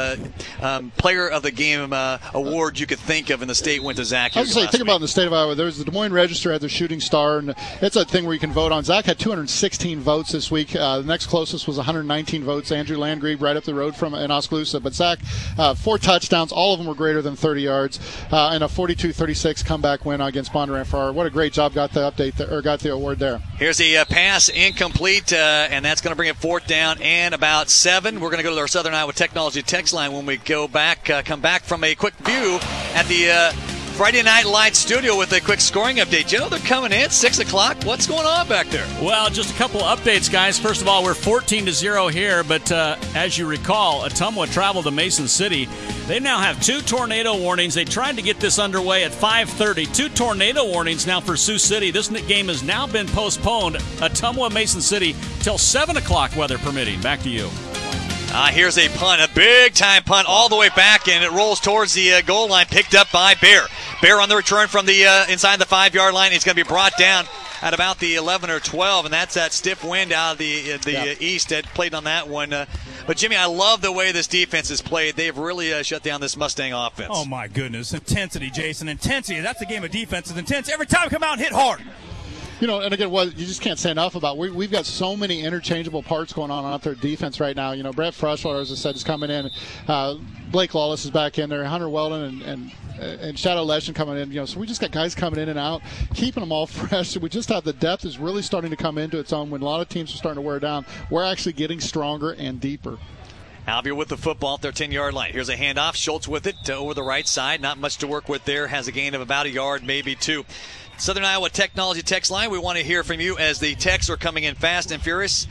player of the game award you could think of in the state went to Zach Hugen. I was going to say, think about in the state of Iowa, there's the Des Moines Register had their shooting star, and it's a thing where you can vote on. Zach had 216 votes this week. The next closest was 119 votes. Andrew Landgrebe right up the road in Oskaloosa. But Zach, 4 touchdowns, all of them were greater than 30 yards, and a 42-36 comeback win against Bondurant Farrar. What a great job! Got the award there. Here's a pass incomplete, and that's going to bring it 4th down and about 7. We're going to go to our Southern Iowa Technology text line when we come back from a quick view at the Friday Night Lights studio with a quick scoring update. You know they're coming in 6 o'clock. What's going on back there? Well, just a couple updates, guys. First of all, we're 14-0 here, but as you recall, Ottumwa traveled to Mason City. They now have 2 tornado warnings. They tried to get this underway at 5:30. 2 tornado warnings now for Sioux City. This game has now been postponed. Ottumwa, Mason City, till 7 o'clock, weather permitting. Back to you. Here's a punt, a big-time punt all the way back, and it rolls towards the goal line, picked up by Bear. Bear on the return from the inside the 5-yard line. He's going to be brought down at about the 11 or 12, and that's that stiff wind out of the east that played on that one. But, Jimmy, I love the way this defense is played. They've really shut down this Mustang offense. Oh, my goodness. Intensity, Jason. Intensity. That's a game of defense. It's intense. Every time come out and hit hard. You know, and again, what you just can't say enough about. We've got so many interchangeable parts going on out there defense right now. You know, Brett Frushler, as I said, is coming in. Blake Lawless is back in there. Hunter Weldon and Shadow Leshin coming in. You know, so we just got guys coming in and out, keeping them all fresh. We just have the depth is really starting to come into its own. When a lot of teams are starting to wear down, we're actually getting stronger and deeper. Albia with the football at their 10-yard line. Here's a handoff. Schultz with it over the right side. Not much to work with there. Has a gain of about a yard, maybe 2. Southern Iowa Technology text line. We want to hear from you as the texts are coming in fast and furious.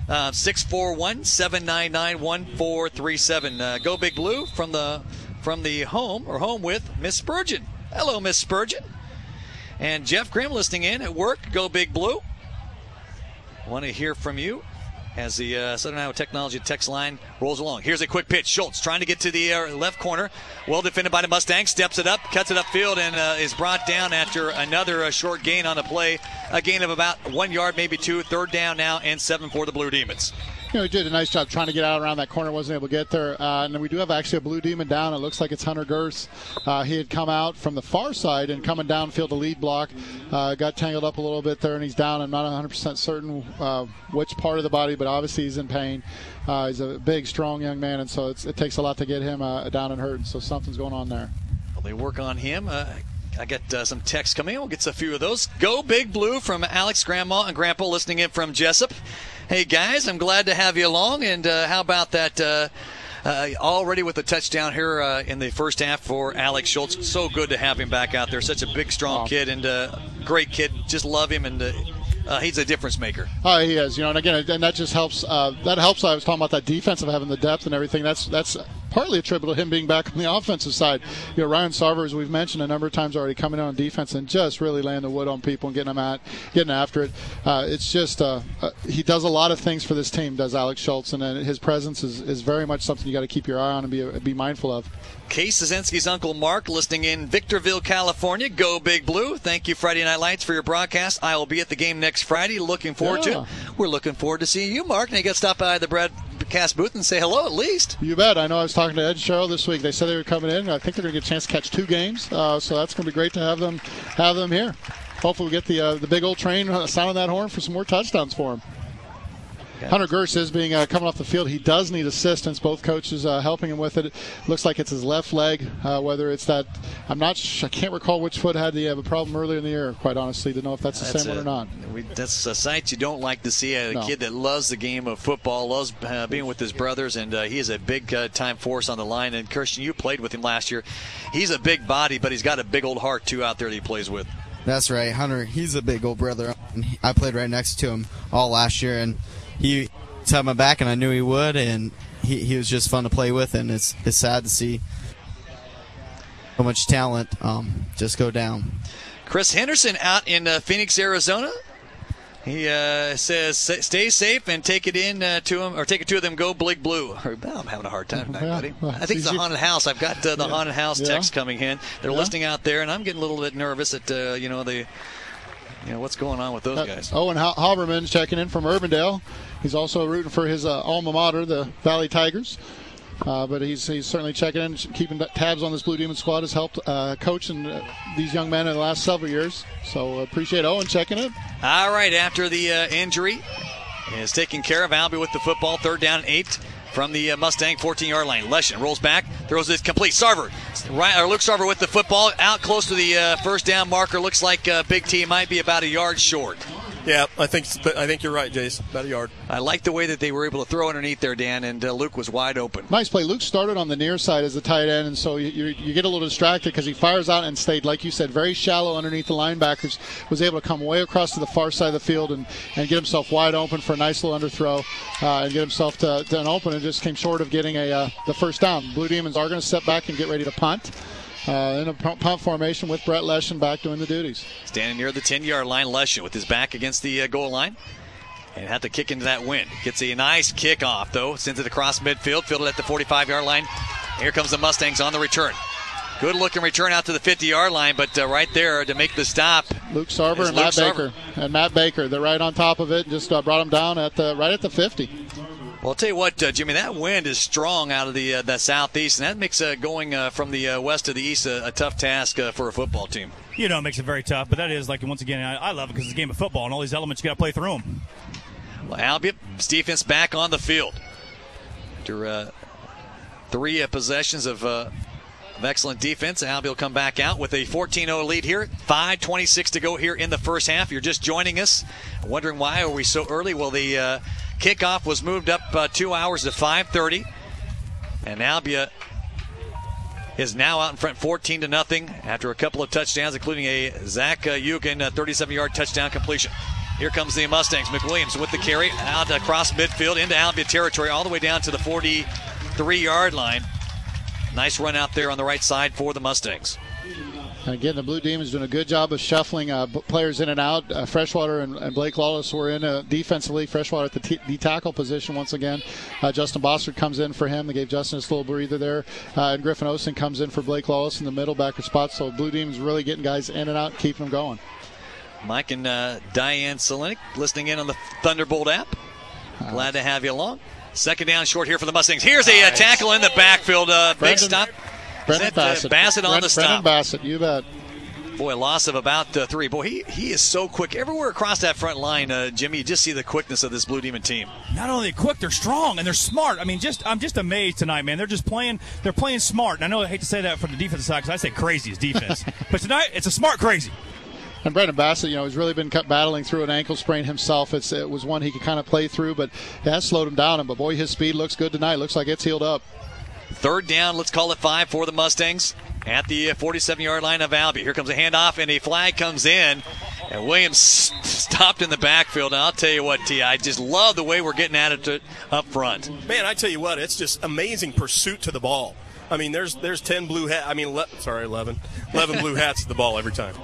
641-799-1437. Go Big Blue from the home with Miss Spurgeon. Hello, Miss Spurgeon. And Jeff Grimm listening in at work. Go Big Blue. Want to hear from you as the Southern Iowa Technology text line rolls along. Here's a quick pitch. Schultz trying to get to the left corner. Well defended by the Mustang. Steps it up, cuts it upfield, and is brought down after another short gain on the play. A gain of about 1 yard, maybe 2. 3rd down now and 7 for the Blue Demons. You know, he did a nice job trying to get out around that corner, wasn't able to get there. And then we do have actually a Blue Demon down. It looks like it's Hunter Gers. He had come out from the far side and coming downfield to lead block. Got tangled up a little bit there, and he's down. I'm not 100% certain which part of the body, but obviously he's in pain. He's a big, strong young man, and so it takes a lot to get him down and hurt. So something's going on there. Well, they work on him. I got some texts coming in. We'll get a few of those. Go Big Blue from Alex, Grandma, and Grandpa listening in from Jessup. Hey, guys, I'm glad to have you along. And how about that already with the touchdown here in the first half for Alex Schultz. So good to have him back out there. Such a big, strong kid and great kid. Just love him, and he's a difference maker. Oh, he is. You know, and again, and that just helps. That helps. I was talking about that defense of having the depth and everything. That's partly attributable to him being back on the offensive side. You know, Ryan Sarver, as we've mentioned a number of times already, coming on defense and just really laying the wood on people and getting after it. It's just he does a lot of things for this team, does Alex Schultz, and his presence is very much something you got to keep your eye on and be mindful of. Case Szynski's Uncle Mark listening in Victorville, California. Go Big Blue. Thank you, Friday Night Lights, for your broadcast. I will be at the game next Friday. Looking forward to it. We're looking forward to seeing you, Mark. And you got to stop by the broadcast booth and say hello at least. You bet. I know I was talking to Ed and Cheryl this week. They said they were coming in. I think they're going to get a chance to catch 2 games. So that's going to be great to have them here. Hopefully we'll get the big old train sounding that horn for some more touchdowns for them. Hunter Gers is coming off the field. He does need assistance. Both coaches helping him with it. Looks like it's his left leg. Whether it's that, I can't recall which foot had the problem earlier in the year. Quite honestly, to know if that's the same one or not. That's a sight you don't like to see. A kid that loves the game of football, loves being with his brothers, and he is a big time force on the line. And Christian, you played with him last year. He's a big body, but he's got a big old heart too out there that he plays with. That's right, Hunter. He's a big old brother. I played right next to him all last year, and he had my back, and I knew he would, and he was just fun to play with, and it's sad to see so much talent just go down. Chris Henderson out in Phoenix, Arizona. He says, stay safe and take it in to him, or take it to them. Go Big Blue. I'm having a hard time tonight, buddy. I think it's the haunted house. I've got the haunted house text coming in. They're listening out there, and I'm getting a little bit nervous at what's going on with those guys. Owen Halberman checking in from Urbandale. He's also rooting for his alma mater, the Valley Tigers. But he's certainly checking in, keeping tabs on this Blue Demon squad. Has helped coach and these young men in the last several years. So appreciate Owen checking in. All right, after the injury is taken care of. Albie with the football, 3rd down and 8 from the Mustang 14-yard line. Leshin rolls back, throws it complete. Luke Sarver with the football out close to the first down marker. Looks like Big T might be about a yard short. Yeah, I think you're right, Jason. About a yard. I like the way that they were able to throw underneath there, Dan, and Luke was wide open. Nice play. Luke started on the near side as the tight end, and so you get a little distracted because he fires out and stayed, like you said, very shallow underneath the linebackers. Was able to come way across to the far side of the field and get himself wide open for a nice little underthrow and get himself to an open, and just came short of getting the first down. Blue Demons are going to step back and get ready to punt. In a punt formation with Brett Leshen back doing the duties. Standing near the 10-yard line, Leshen with his back against the goal line. And had to kick into that wind. Gets a nice kickoff, though. Sends it across midfield. Fielded at the 45-yard line. Here comes the Mustangs on the return. Good-looking return out to the 50-yard line, but right there to make the stop. Luke Sarver and Matt Baker. And Matt Baker, they're right on top of it. Just brought him down right at the 50. Well, I'll tell you what, Jimmy, that wind is strong out of the southeast, and that makes going from the west to the east a tough task for a football team. You know, it makes it very tough, but that is, like, once again, I love it because it's a game of football, and all these elements, you got to play through them. Well, Albion's defense back on the field. After 3 possessions of excellent defense, Albion will come back out with a 14-0 lead here. 5:26 to go here in the first half. You're just joining us, wondering why are we so early? Well, the kickoff was moved up 2 hours to 5:30, and Albion is now out in front 14-0 after a couple of touchdowns, including a Zach Eugen 37-yard touchdown completion. Here comes the Mustangs. McWilliams with the carry out across midfield into Albion territory all the way down to the 43-yard line. Nice run out there on the right side for the Mustangs. And again, the Blue Demons doing a good job of shuffling players in and out. Freshwater and Blake Lawless were in defensively. Freshwater at the tackle position once again. Justin Bossard comes in for him. They gave Justin a little breather there. And Griffin Osen comes in for Blake Lawless in the middle backer spot. So Blue Demons really getting guys in and out, keeping them going. Mike and Diane Selinik listening in on the Thunderbolt app. Glad to have you along. Second down short here for the Mustangs. Here's a tackle in the backfield. Big stop. Brendan Bassett. Bassett on the stop. Brendan Bassett, you bet. Boy, a loss of about 3. Boy, he is so quick. Everywhere across that front line, Jimmy, you just see the quickness of this Blue Demon team. Not only quick, they're strong and they're smart. I mean, I'm just amazed tonight, man. They're just playing. They're playing smart. And I know I hate to say that from the defensive side because I say crazy is defense, but tonight it's a smart crazy. And Brendan Bassett, he's really been battling through an ankle sprain himself. It was one he could kind of play through, but it has slowed him down. But boy, his speed looks good tonight. Looks like it's healed up. Third down, let's call it 5 for the Mustangs at the 47-yard line of Albion. Here comes a handoff, and a flag comes in, and Williams stopped in the backfield. And I'll tell you what, T, I just love the way we're getting at it up front. Man, I tell you what, it's just amazing pursuit to the ball. I mean, there's 10 blue hats. I mean, 11 blue hats at the ball every time.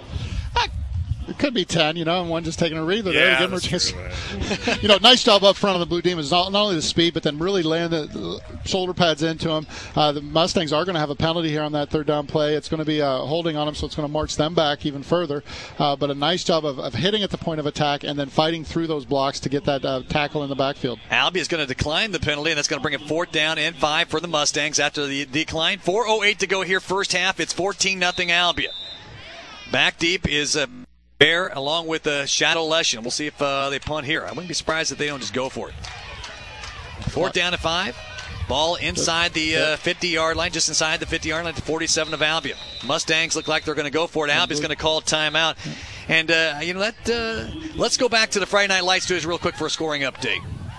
It could be 10, and one just taking a breather there. Yeah, to give him nice job up front of the Blue Demons. Not only the speed, but then really laying the shoulder pads into them. The Mustangs are going to have a penalty here on that third down play. It's going to be holding on them, so it's going to march them back even further. But a nice job of hitting at the point of attack and then fighting through those blocks to get that tackle in the backfield. Albion is going to decline the penalty, and that's going to bring it 4th down and 5 for the Mustangs after the decline. 4:08 to go here first half. It's 14-0 Albion. Back deep is Bear along with Shadow Leshen. We'll see if they punt here. I wouldn't be surprised if they don't just go for it. 4th down and 5. Ball inside the 50-yard line, just inside the 50-yard line to 47 of Albion. Mustangs look like they're going to go for it. Albion's going to call timeout. And, let's go back to the Friday Night Lights Studios real quick for a scoring update.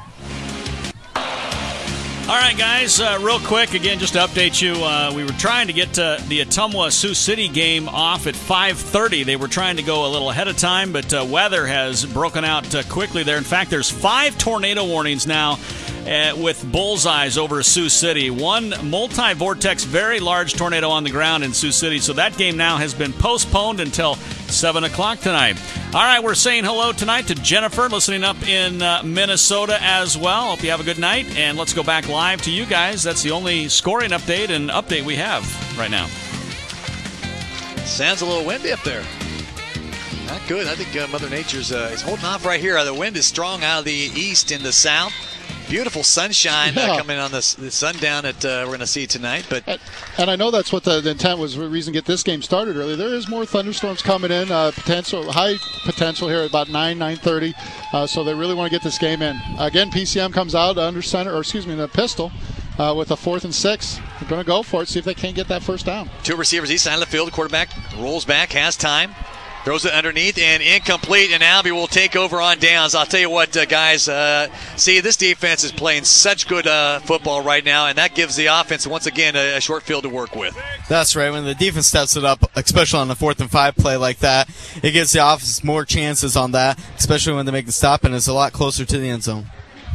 All right, guys, real quick, again, just to update you, we were trying to get the Ottumwa Sioux City game off at 5:30. They were trying to go a little ahead of time, but weather has broken out quickly there. In fact, there's 5 tornado warnings now with bullseyes over Sioux City. One multi-vortex, very large tornado on the ground in Sioux City, so that game now has been postponed until 7 o'clock tonight. All right, we're saying hello tonight to Jennifer, listening up in Minnesota as well. Hope you have a good night, and let's go back live to you guys. That's the only scoring update we have right now. Sounds a little windy up there. Not good. I think Mother Nature's is holding off right here. The wind is strong out of the east and the south. Beautiful sunshine coming on the sundown that we're going to see tonight. And I know that's what the intent was, the reason to get this game started early. There is more thunderstorms coming in, high potential here at about 9:30. So they really want to get this game in. Again, PCM comes out under center, the pistol. With a 4th and 6. They're going to go for it, see if they can't get that first down. 2 receivers east side of the field. The quarterback rolls back, has time. Throws it underneath and incomplete, and Albie will take over on downs. I'll tell you what, guys, see, this defense is playing such good football right now, and that gives the offense, once again, a short field to work with. That's right. When the defense steps it up, especially on a 4th and 5 play like that, it gives the offense more chances on that, especially when they make the stop, and it's a lot closer to the end zone.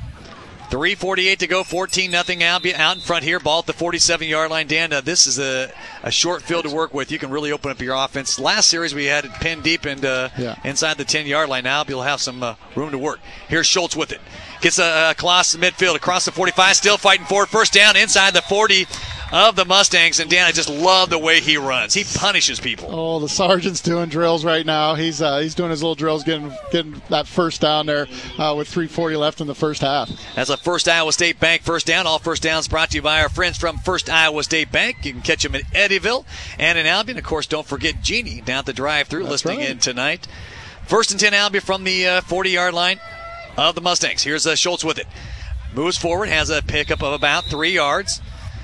3:48 to go, 14-0 Albion out in front here. Ball at the 47-yard line. Dan, this is a short field to work with. You can really open up your offense. Last series we had it pinned deep and inside the 10-yard line. Now you'll have some room to work. Here's Schultz with it. Gets a Colossus midfield across the 45, still fighting for it. First down inside the 40 of the Mustangs, and Dan, I just love the way he runs. He punishes people. Oh, the sergeant's doing drills right now. He's doing his little drills, getting that first down there with 3:40 left in the first half. That's a First Iowa State Bank first down. All first downs brought to you by our friends from First Iowa State Bank. You can catch them in Eddyville and in Albion. Of course, don't forget Jeannie down at the drive-thru listening in tonight. First and 10 Albion from the 40-yard line of the Mustangs. Here's Schultz with it. Moves forward, has a pickup of about 3 yards.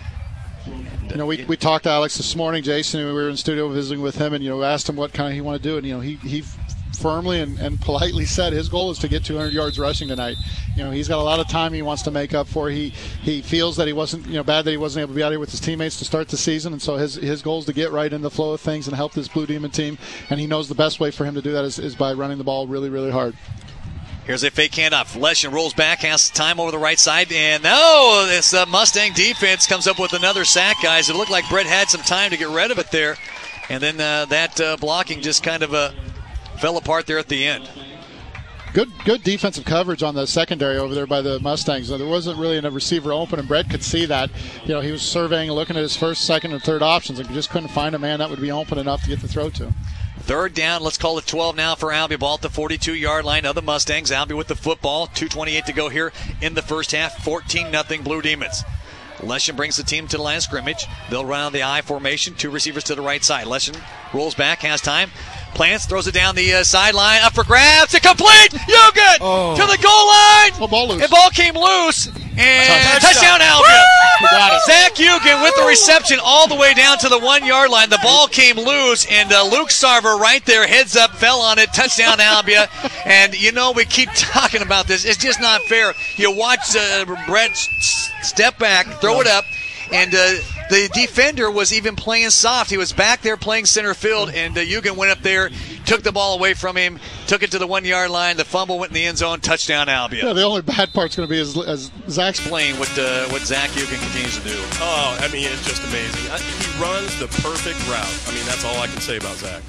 You know, we talked to Alex this morning, Jason, and we were in the studio visiting with him, and, you know, asked him what kind of he wanted to do, and, you know, he firmly and politely said his goal is to get 200 yards rushing tonight. You know, he's got a lot of time he wants to make up for. He feels that he wasn't, you know, bad that he wasn't able to be out here with his teammates to start the season, and so his goal is to get right in the flow of things and help this Blue Demon team, and he knows the best way for him to do that is by running the ball really, really hard. Here's a fake handoff. Leshin rolls back, has time over the right side, and this Mustang defense comes up with another sack, guys. It looked like Brett had some time to get rid of it there, and then that blocking just kind of fell apart there at the end. Good defensive coverage on the secondary over there by the Mustangs. There wasn't really a receiver open, and Brett could see that. You know, he was surveying and looking at his first, second, and third options, and just couldn't find a man that would be open enough to get the throw to. Third down, let's call it 12 now for Albie. Ball at the 42-yard line of the Mustangs. Albie with the football. 2:28 to go here in the first half. 14-0 Blue Demons. Leshin brings the team to the line of scrimmage. They'll run on the I formation. 2 receivers to the right side. Leshin rolls back, has time. Plants, throws it down the sideline. Up for grabs. It's complete. Hugen to the goal line. Oh, ball loose. And ball came loose. And touchdown Albion. Zach Hugen with the reception all the way down to the 1-yard line. The ball came loose, and Luke Sarver right there, heads up, fell on it. Touchdown Albion. And, you know, we keep talking about this. It's just not fair. You watch Brett step back, throw it up, and the defender was even playing soft. He was back there playing center field, and Hugen went up there, took the ball away from him, took it to the 1-yard line. The fumble went in the end zone. Touchdown Albion. Yeah, the only bad part's going to be as Zach's playing what Zach Hugen continues to do. Oh, I mean, it's just amazing. He runs the perfect route. I mean, that's all I can say about Zach.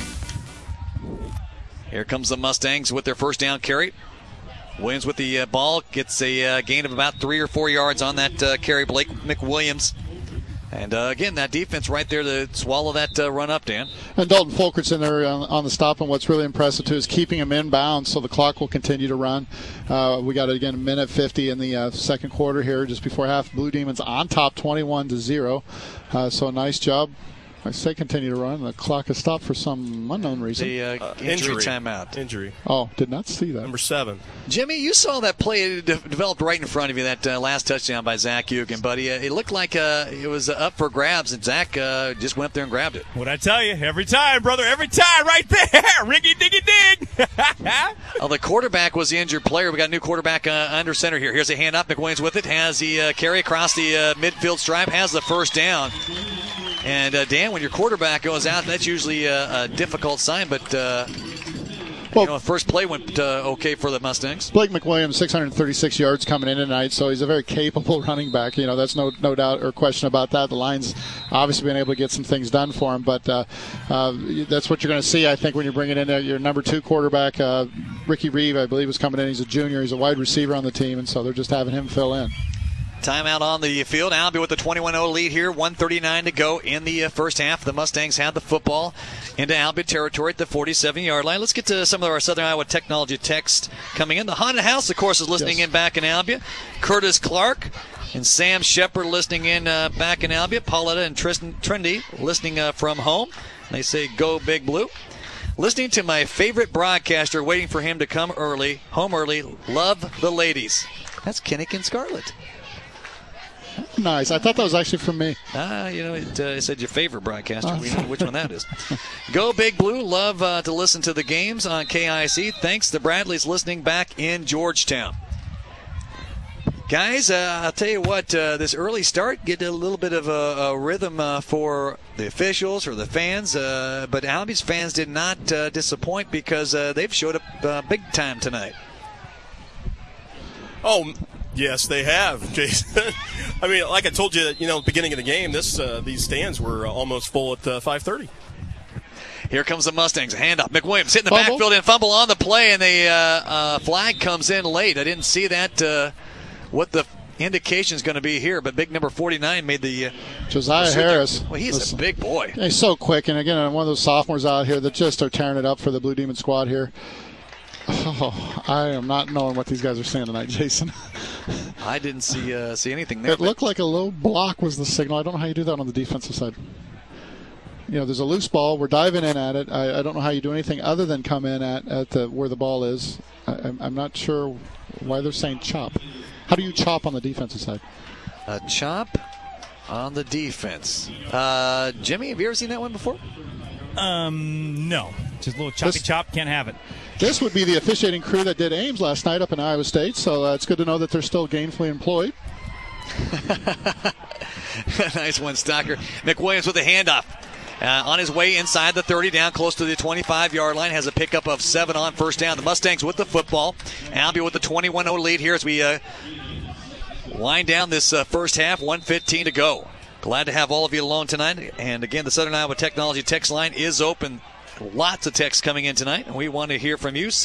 Here comes the Mustangs with their first down carry. Williams with the ball, gets a gain of about 3 or 4 yards on that carry. Blake McWilliams. And, again, that defense right there to swallow that run up, Dan. And Dalton Folkert's in there on the stop, and what's really impressive, too, is keeping him inbound so the clock will continue to run. We got, again, 1:50 in the second quarter here, just before half. Blue Demons on top 21-0. So a nice job. I say continue to run. The clock has stopped for some unknown reason. The injury timeout. Injury. Oh, did not see that. Number 7. Jimmy, you saw that play developed right in front of you, that last touchdown by Zach Hugen, buddy. It looked like it was up for grabs, and Zach just went up there and grabbed it. What'd I tell you? Every time, brother, every time, right there. Riggy-diggy-dig. The quarterback was the injured player. We got a new quarterback under center here. Here's a handoff. McWilliams with it. Has the carry across the midfield stripe. Has the first down. And, Dan, when your quarterback goes out, that's usually a difficult sign. But, first play went okay for the Mustangs. Blake McWilliams, 636 yards coming in tonight, so he's a very capable running back. You know, that's no doubt or question about that. The line's obviously been able to get some things done for him. But that's what you're going to see, I think, when you're bringing in your number 2 quarterback. Ricky Reeve, I believe, is coming in. He's a junior. He's a wide receiver on the team, and so they're just having him fill in. Timeout on the field. Albie with the 21-0 lead here. 1:39 to go in the first half. The Mustangs had the football into Albie territory at the 47-yard line. Let's get to some of our Southern Iowa technology text coming in. The Haunted House, of course, is listening in back in Albie. Curtis Clark and Sam Shepard listening in back in Albie. Pauletta and Trendy listening from home. They say, go Big Blue. Listening to my favorite broadcaster, waiting for him to come home early. Love the ladies. That's Kinnick and Scarlett. Nice. I thought that was actually from me. It said your favorite broadcaster. We know which one that is. Go Big Blue. Love to listen to the games on KIC. Thanks to Bradley's listening back in Georgetown. Guys, I'll tell you what, this early start, get a little bit of a rhythm for the officials or the fans, but Albie's fans did not disappoint because they've showed up big time tonight. Oh, yes, they have, Jason. I mean, like I told you, at the beginning of the game, these stands were almost full at 5:30. Here comes the Mustangs. Handoff. McWilliams hitting the backfield and fumble on the play, and the flag comes in late. I didn't see that, what the indication is going to be here, but big number 49 made the Josiah Harris. Well, he's a big boy. He's so quick, and again, one of those sophomores out here that just are tearing it up for the Blue Demon squad here. Oh, I am not knowing what these guys are saying tonight, Jason. I didn't see anything there. It looked like a low block was the signal. I don't know how you do that on the defensive side. There's a loose ball. We're diving in at it. I don't know how you do anything other than come in at where the ball is. I'm not sure why they're saying chop. How do you chop on the defensive side? A chop on the defense. Jimmy, have you ever seen that one before? No. Just a little choppy chop. Can't have it. This would be the officiating crew that did Ames last night up in Iowa State, so it's good to know that they're still gainfully employed. Nice one, Stocker. McWilliams with a handoff. On his way inside the 30, down close to the 25-yard line, has a pickup of 7 on first down. The Mustangs with the football. Albie with the 21-0 lead here as we wind down this first half. 1:15 to go. Glad to have all of you alone tonight. And again, the Southern Iowa Technology text line is open. Lots of texts coming in tonight, and we want to hear from you.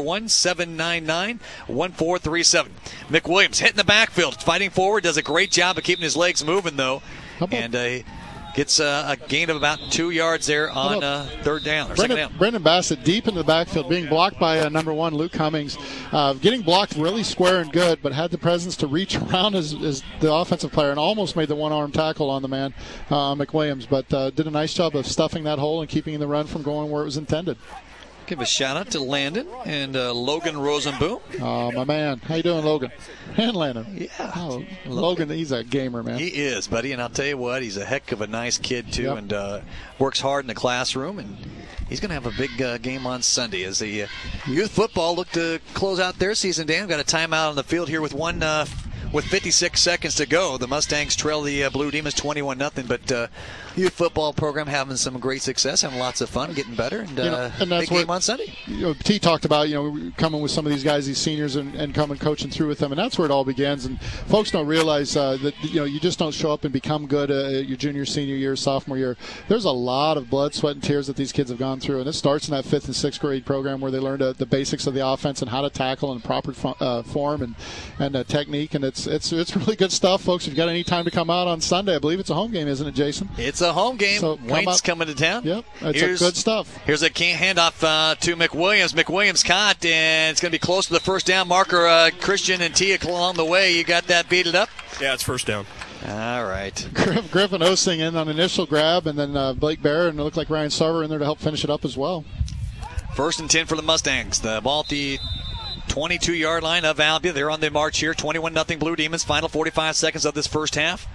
641-799-1437. McWilliams hitting the backfield, fighting forward, does a great job of keeping his legs moving, though. And gets a gain of about 2 yards there on third down or second down. Brendan Bassett deep into the backfield, being blocked by number 1, Luke Cummings. Getting blocked really square and good, but had the presence to reach around as the offensive player and almost made the one-arm tackle on the man, McWilliams. But did a nice job of stuffing that hole and keeping the run from going where it was intended. Give a shout-out to Landon and Logan Rosenboom. Oh, my man. How you doing, Logan? And Landon. Yeah. Oh, Logan, he's a gamer, man. He is, buddy. And I'll tell you what, he's a heck of a nice kid, too, and works hard in the classroom. And he's going to have a big game on Sunday as the youth football look to close out their season. Dan, got a timeout on the field here with 56 seconds to go. The Mustangs trail the Blue Demons 21-0, but youth football program having some great success, having lots of fun, getting better, and that's big game on Sunday. T talked about coming with some of these guys, these seniors, and coming coaching through with them, and that's where it all begins. And folks don't realize that you just don't show up and become good your junior, senior year, sophomore year. There's a lot of blood, sweat, and tears that these kids have gone through, and it starts in that 5th and 6th grade program where they learn the basics of the offense and how to tackle in proper form and technique, and it's really good stuff, folks. If you've got any time to come out on Sunday, I believe it's a home game, isn't it, Jason? It's a home game. So Wayne's coming to town. Yep, it's good stuff. Here's a handoff to McWilliams. McWilliams caught, and it's going to be close to the first down marker. Christian and Tia along the way. You got that beaten up? Yeah, it's first down. All right. Griffin Osing in on initial grab, and then Blake Bear, and it looked like Ryan Sarver in there to help finish it up as well. 1st and 10 for the Mustangs. The ball at the 22-yard line of Albia. They're on the march here. 21-0 Blue Demons. Final 45 seconds of this first half.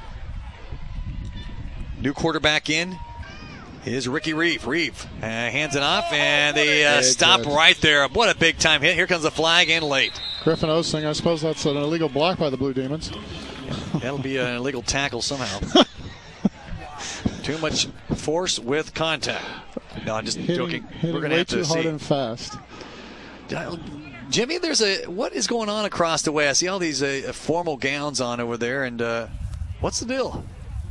New quarterback in is Ricky Reeve. Reeve hands it off, and they stop right there. What a big-time hit. Here comes the flag in late. Griffin Osing, I suppose that's an illegal block by the Blue Demons. That'll be an illegal tackle somehow. Too much force with contact. No, I'm just joking. We're going to have to see. Way too hard and fast. Jimmy, what is going on across the way? I see all these formal gowns on over there, and what's the deal?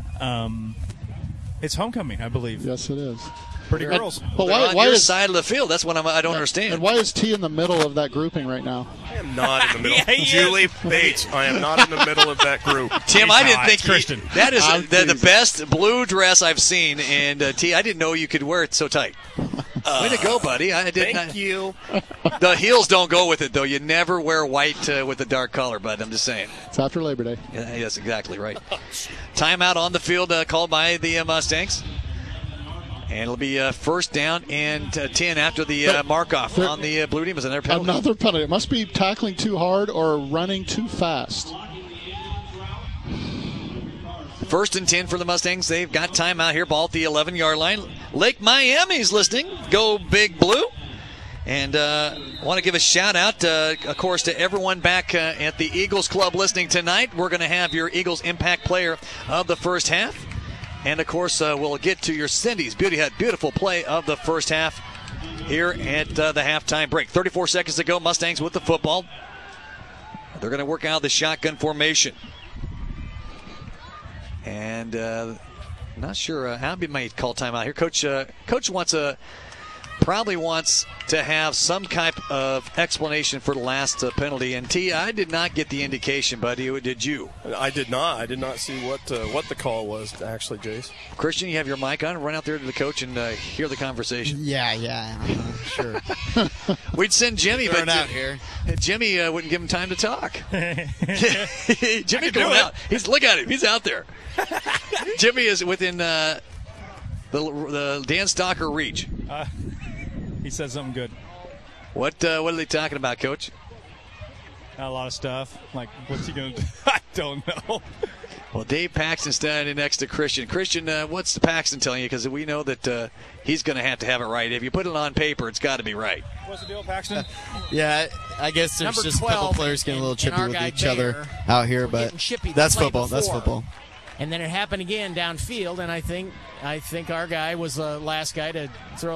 It's homecoming, I believe. Yes, it is. Pretty girls. But why on your side of the field? That's what I don't understand. And why is T in the middle of that grouping right now? I am not in the middle. Julie Bates, I am not in the middle of that group. Tim, I didn't think Christian. That is the best blue dress I've seen. And T, I didn't know you could wear it so tight. Way to go, buddy. Thank you. The heels don't go with it, though. You never wear white with a dark color, bud. I'm just saying. It's after Labor Day. Yeah, yes, exactly right. Timeout on the field called by the Mustangs. And it'll be first down and 10 after the mark-off on the Blue Demons and their penalty. Another penalty. It must be tackling too hard or running too fast. First and 10 for the Mustangs. They've got timeout here. Ball at the 11-yard line. Lake Miami's listening. Go Big Blue. And want to give a shout-out, of course, to everyone back at the Eagles Club listening tonight. We're going to have your Eagles Impact Player of the first half. And, of course, we'll get to your Cindy's Beauty Hut beautiful play of the first half here at the halftime break. 34 seconds to go. Mustangs with the football. They're going to work out the shotgun formation. And not sure how we might call timeout here. Coach probably wants to have some type of explanation for the last penalty. And T, I did not get the indication, buddy. Did you? I did not. I did not see what the call was, actually, Jace. Christian, you have your mic on. Run out there to the coach and hear the conversation. Yeah, sure. We'd send Jimmy, but out here. Jimmy wouldn't give him time to talk. Jimmy's going out. Look at him. He's out there. Jimmy is within the Dan Stalker reach. He said something good. What are they talking about, Coach? A lot of stuff. Like, what's he going to do? I don't know. Well, Dave Paxton standing next to Christian. Christian, what's the Paxton telling you? Because we know that he's going to have it right. If you put it on paper, it's got to be right. What's the deal, Paxton? Yeah, I guess there's just a couple players getting a little chippy with each other out here, but that's football. That's football. And then it happened again downfield, and I think our guy was the last guy to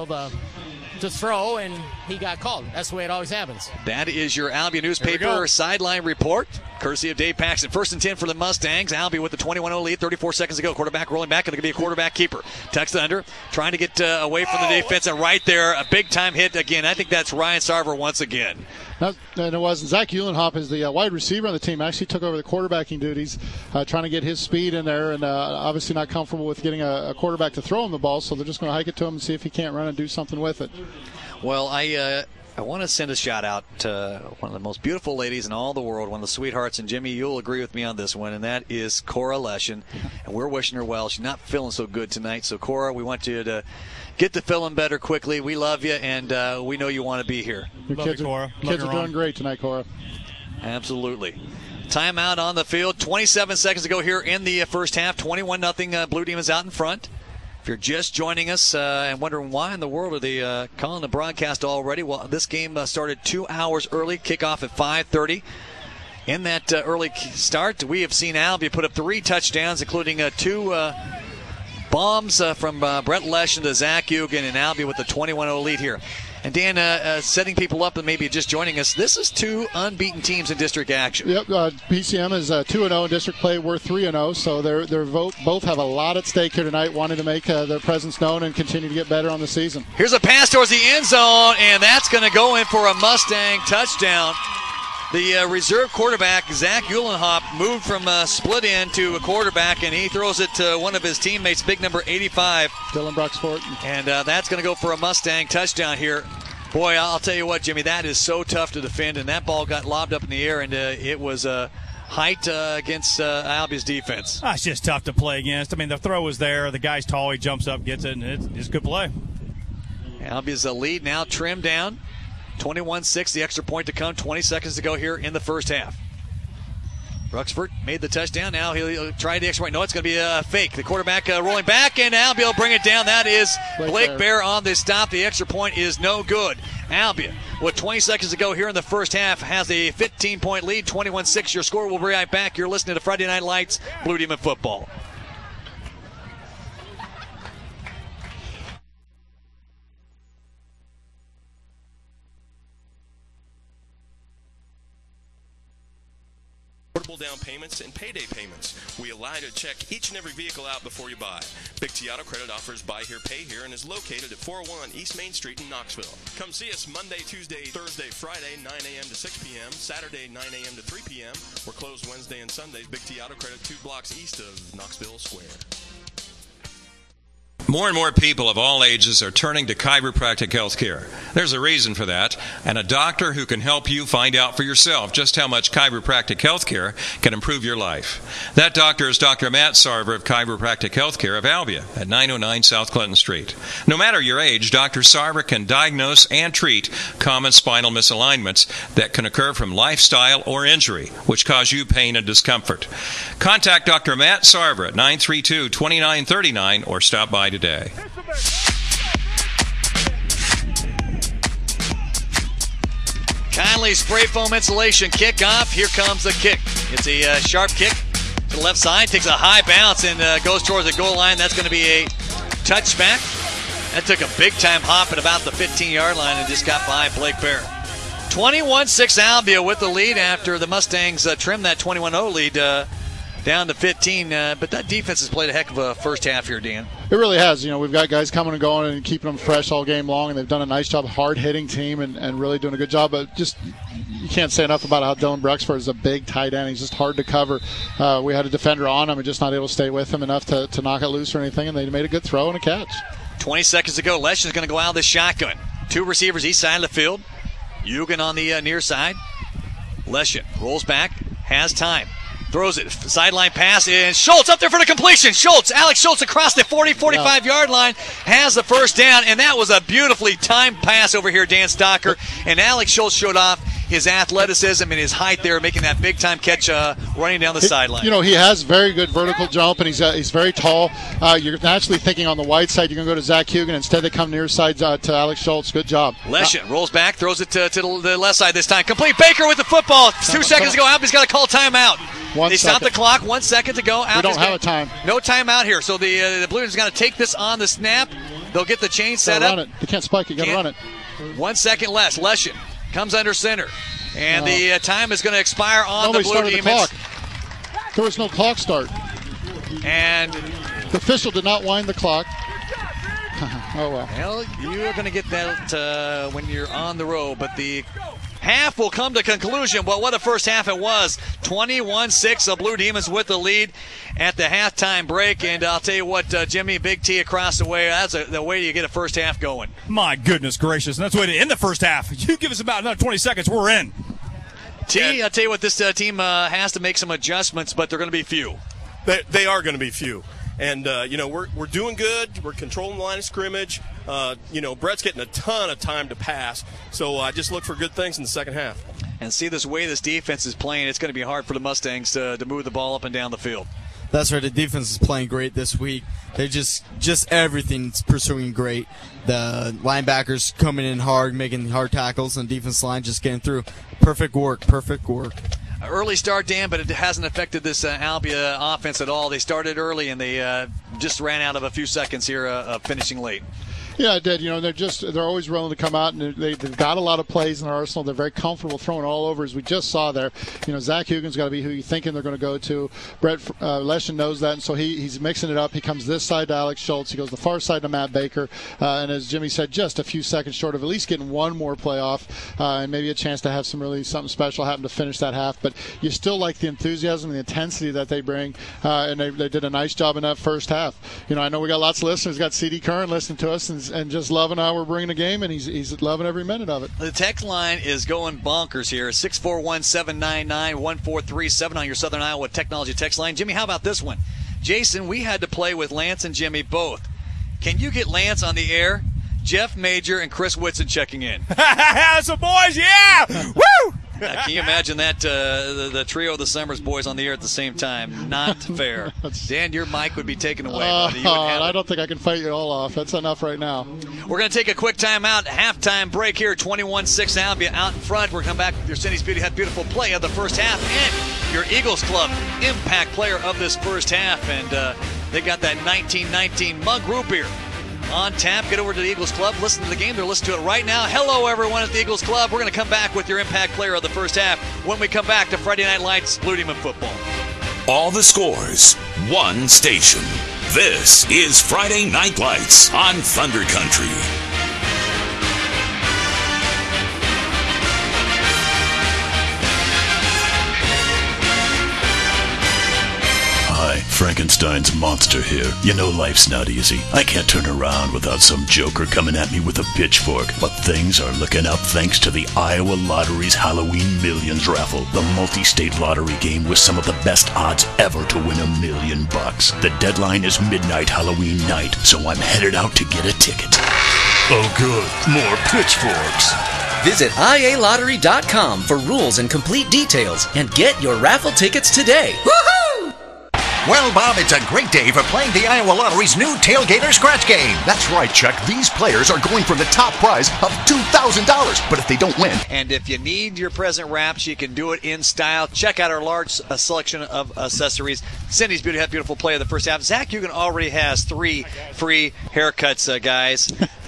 throw, and he got called. That's the way it always happens. That is your Albion newspaper sideline report, courtesy of Dave Paxton. First and 10 for the Mustangs. Albion with the 21-0 lead, 34 seconds to go. Quarterback rolling back, and they're going to be a quarterback keeper. Tucks the under, trying to get away from the defense, and right there, a big-time hit again. I think that's Ryan Sarver once again. And it wasn't. Zach Uhlenhop is the wide receiver on the team. Actually took over the quarterbacking duties, trying to get his speed in there, and obviously not comfortable with getting a quarterback to throw him the ball, so they're just going to hike it to him and see if he can't run and do something with it. Well, I want to send a shout-out to one of the most beautiful ladies in all the world, one of the sweethearts, and Jimmy, you'll agree with me on this one, and that is Cora Leshin, and we're wishing her well. She's not feeling so good tonight, so Cora, we want you to get to feeling better quickly. We love you, and we know you want to be here. Your kids are doing great tonight, Cora. Absolutely. Timeout on the field. 27 seconds to go here in the first half. 21-0 Blue Demons out in front. If you're just joining us and wondering why in the world are they calling the broadcast already, well, this game started 2 hours early. Kickoff at 5:30. In that early start, we have seen Albion put up 3 touchdowns, including 2 bombs from Brett Leshin to Zach Ugen, and Albion with the 21-0 lead here. And Dan, setting people up and maybe just joining us, this is 2 unbeaten teams in district action. Yep, PCM is 2-0 in district play. We're 3-0, so they're both have a lot at stake here tonight, wanting to make their presence known and continue to get better on the season. Here's a pass towards the end zone, and that's going to go in for a Mustang touchdown. The reserve quarterback, Zach Uhlenhop, moved from split end to a quarterback, and he throws it to one of his teammates, big number 85. Dylan Bruxford. And that's going to go for a Mustang touchdown here. Boy, I'll tell you what, Jimmy, that is so tough to defend, and that ball got lobbed up in the air, and it was height against Albion's defense. It's just tough to play against. I mean, the throw was there. The guy's tall. He jumps up, gets it, and it's good play. Albion's lead now trimmed down. 21-6, the extra point to come. 20 seconds to go here in the first half. Bruxford made the touchdown. Now he'll try the extra point. No, it's going to be a fake. The quarterback rolling back, and Albion will bring it down. That is Blake Bear on the stop. The extra point is no good. Albion, with 20 seconds to go here in the first half, has a 15-point lead. 21-6, your score. We'll be right back. You're listening to Friday Night Lights, Blue Demon Football. Affordable down payments and payday payments. We allow you to check each and every vehicle out before you buy. Big T Auto Credit offers buy here, pay here, and is located at 401 East Main Street in Knoxville. Come see us Monday, Tuesday, Thursday, Friday, 9 a.m. to 6 p.m., Saturday, 9 a.m. to 3 p.m. We're closed Wednesday and Sundays. Big T Auto Credit, 2 blocks east of Knoxville Square. More and more people of all ages are turning to chiropractic health care. There's a reason for that, and a doctor who can help you find out for yourself just how much chiropractic health care can improve your life. That doctor is Dr. Matt Sarver of Chiropractic Health Care of Albia at 909 South Clinton Street. No matter your age, Dr. Sarver can diagnose and treat common spinal misalignments that can occur from lifestyle or injury, which cause you pain and discomfort. Contact Dr. Matt Sarver at 932-2939 or stop by today. Conley spray foam insulation kickoff. Here comes the kick. It's a sharp kick to the left side. Takes a high bounce and goes towards the goal line. That's going to be a touchback. That took a big-time hop at about the 15-yard line and just got by Blake Bear. 21-6 Albia with the lead after the Mustangs trimmed that 21-0 lead down to 15, but that defense has played a heck of a first half here, Dan. It really has. We've got guys coming and going and keeping them fresh all game long, and they've done a nice job, hard-hitting team, and really doing a good job. But just you can't say enough about how Dylan Bruxford is a big tight end. He's just hard to cover. We had a defender on him and just not able to stay with him enough to knock it loose or anything, and they made a good throw and a catch. 20 seconds to go. Lesh is going to go out of the shotgun. Two receivers east side of the field. Eugen on the near side. Leshin rolls back, has time. Throws it, sideline pass, and Schultz up there for the completion. Alex Schultz across the 40, 45-yard line has the first down, and that was a beautifully timed pass over here, Dan Stocker. And Alex Schultz showed off his athleticism and his height there, making that big-time catch running down the sideline. He has very good vertical jump, and he's very tall. You're naturally thinking on the wide side you're going to go to Zach Hugen. Instead, they come near side to Alex Schultz. Good job. Leshin rolls back, throws it to the left side this time. Complete. Baker with the football. 2 seconds to go. Albie's got to call timeout. They stop the clock. 1 second to go. We don't have a time. No timeout here. So the Blue Jays got to take this on the snap. They'll get the chain set up. Run it. They can't spike it. You got to run it. 1 second less. Leshin comes under center. And the time is going to expire on the Blue Demons. The clock. There was no clock start. And the official did not wind the clock. Oh, well. Well, you're going to get that when you're on the road. But the half will come to conclusion. Well, what a first half it was. 21-6, the Blue Demons with the lead at the halftime break. And I'll tell you what, Jimmy, Big T across the way, that's the way you get a first half going. My goodness gracious. And that's the way to end the first half. You give us about another 20 seconds, we're in. I'll tell you what, this team has to make some adjustments, but they're going to be few. They are going to be few. And, we're doing good. We're controlling the line of scrimmage. Brett's getting a ton of time to pass. So I just look for good things in the second half. And see this way this defense is playing, it's going to be hard for the Mustangs to move the ball up and down the field. That's right. The defense is playing great this week. They just everything's pursuing great. The linebackers coming in hard, making hard tackles, and defense line just getting through. Perfect work. Early start, Dan, but it hasn't affected this Albia offense at all. They started early, and they just ran out of a few seconds here of finishing late. Yeah, it did. They're always willing to come out, and they've got a lot of plays in their arsenal. They're very comfortable throwing all over, as we just saw there. Zach Hugen's got to be who you're thinking they're going to go to. Brett Leshin knows that, and so he's mixing it up. He comes this side to Alex Schultz. He goes the far side to Matt Baker. And as Jimmy said, just a few seconds short of at least getting one more play off and maybe a chance to have something special happen to finish that half. But you still like the enthusiasm and the intensity that they bring, and they did a nice job in that first half. I know we got lots of listeners. Got C.D. Curran listening to us, and just loving how we're bringing the game, and he's loving every minute of it. The text line is going bonkers here. 641-799-1437 on your Southern Iowa Technology text line. Jimmy, how about this one? Jason, we had to play with Lance and Jimmy both. Can you get Lance on the air? Jeff Major and Chris Whitson checking in. So, boys, yeah! Woo! Can you imagine that, the trio of the Summers boys on the air at the same time? Not fair. Dan, your mic would be taken away. I don't think I can fight you all off. That's enough right now. We're going to take a quick timeout. Halftime break here. 21-6 Albia out in front. We're going to come back with your Cindy's Beauty Hut beautiful play of the first half and your Eagles Club impact player of this first half. And they got that 1919 mug root beer on tap. Get over to the Eagles Club. Listen to the game. They're listening to it right now. Hello, everyone at the Eagles Club. We're going to come back with your impact player of the first half when we come back to Friday Night Lights Blue Demon football. All the scores, one station. This is Friday Night Lights on Thunder Country. Frankenstein's monster here. You know life's not easy. I can't turn around without some joker coming at me with a pitchfork. But things are looking up thanks to the Iowa Lottery's Halloween Millions raffle, the multi-state lottery game with some of the best odds ever to win $1 million. The deadline is midnight Halloween night, so I'm headed out to get a ticket. Oh good, more pitchforks. Visit IALottery.com for rules and complete details and get your raffle tickets today. Woohoo! Well, Bob, it's a great day for playing the Iowa Lottery's new Tailgater Scratch Game. That's right, Chuck. These players are going for the top prize of $2,000. But if they don't win... And if you need your present wraps, you can do it in style. Check out our large selection of accessories. Cindy's Beautiful play of the first half. Zach Hugan already has 3 free haircuts, guys.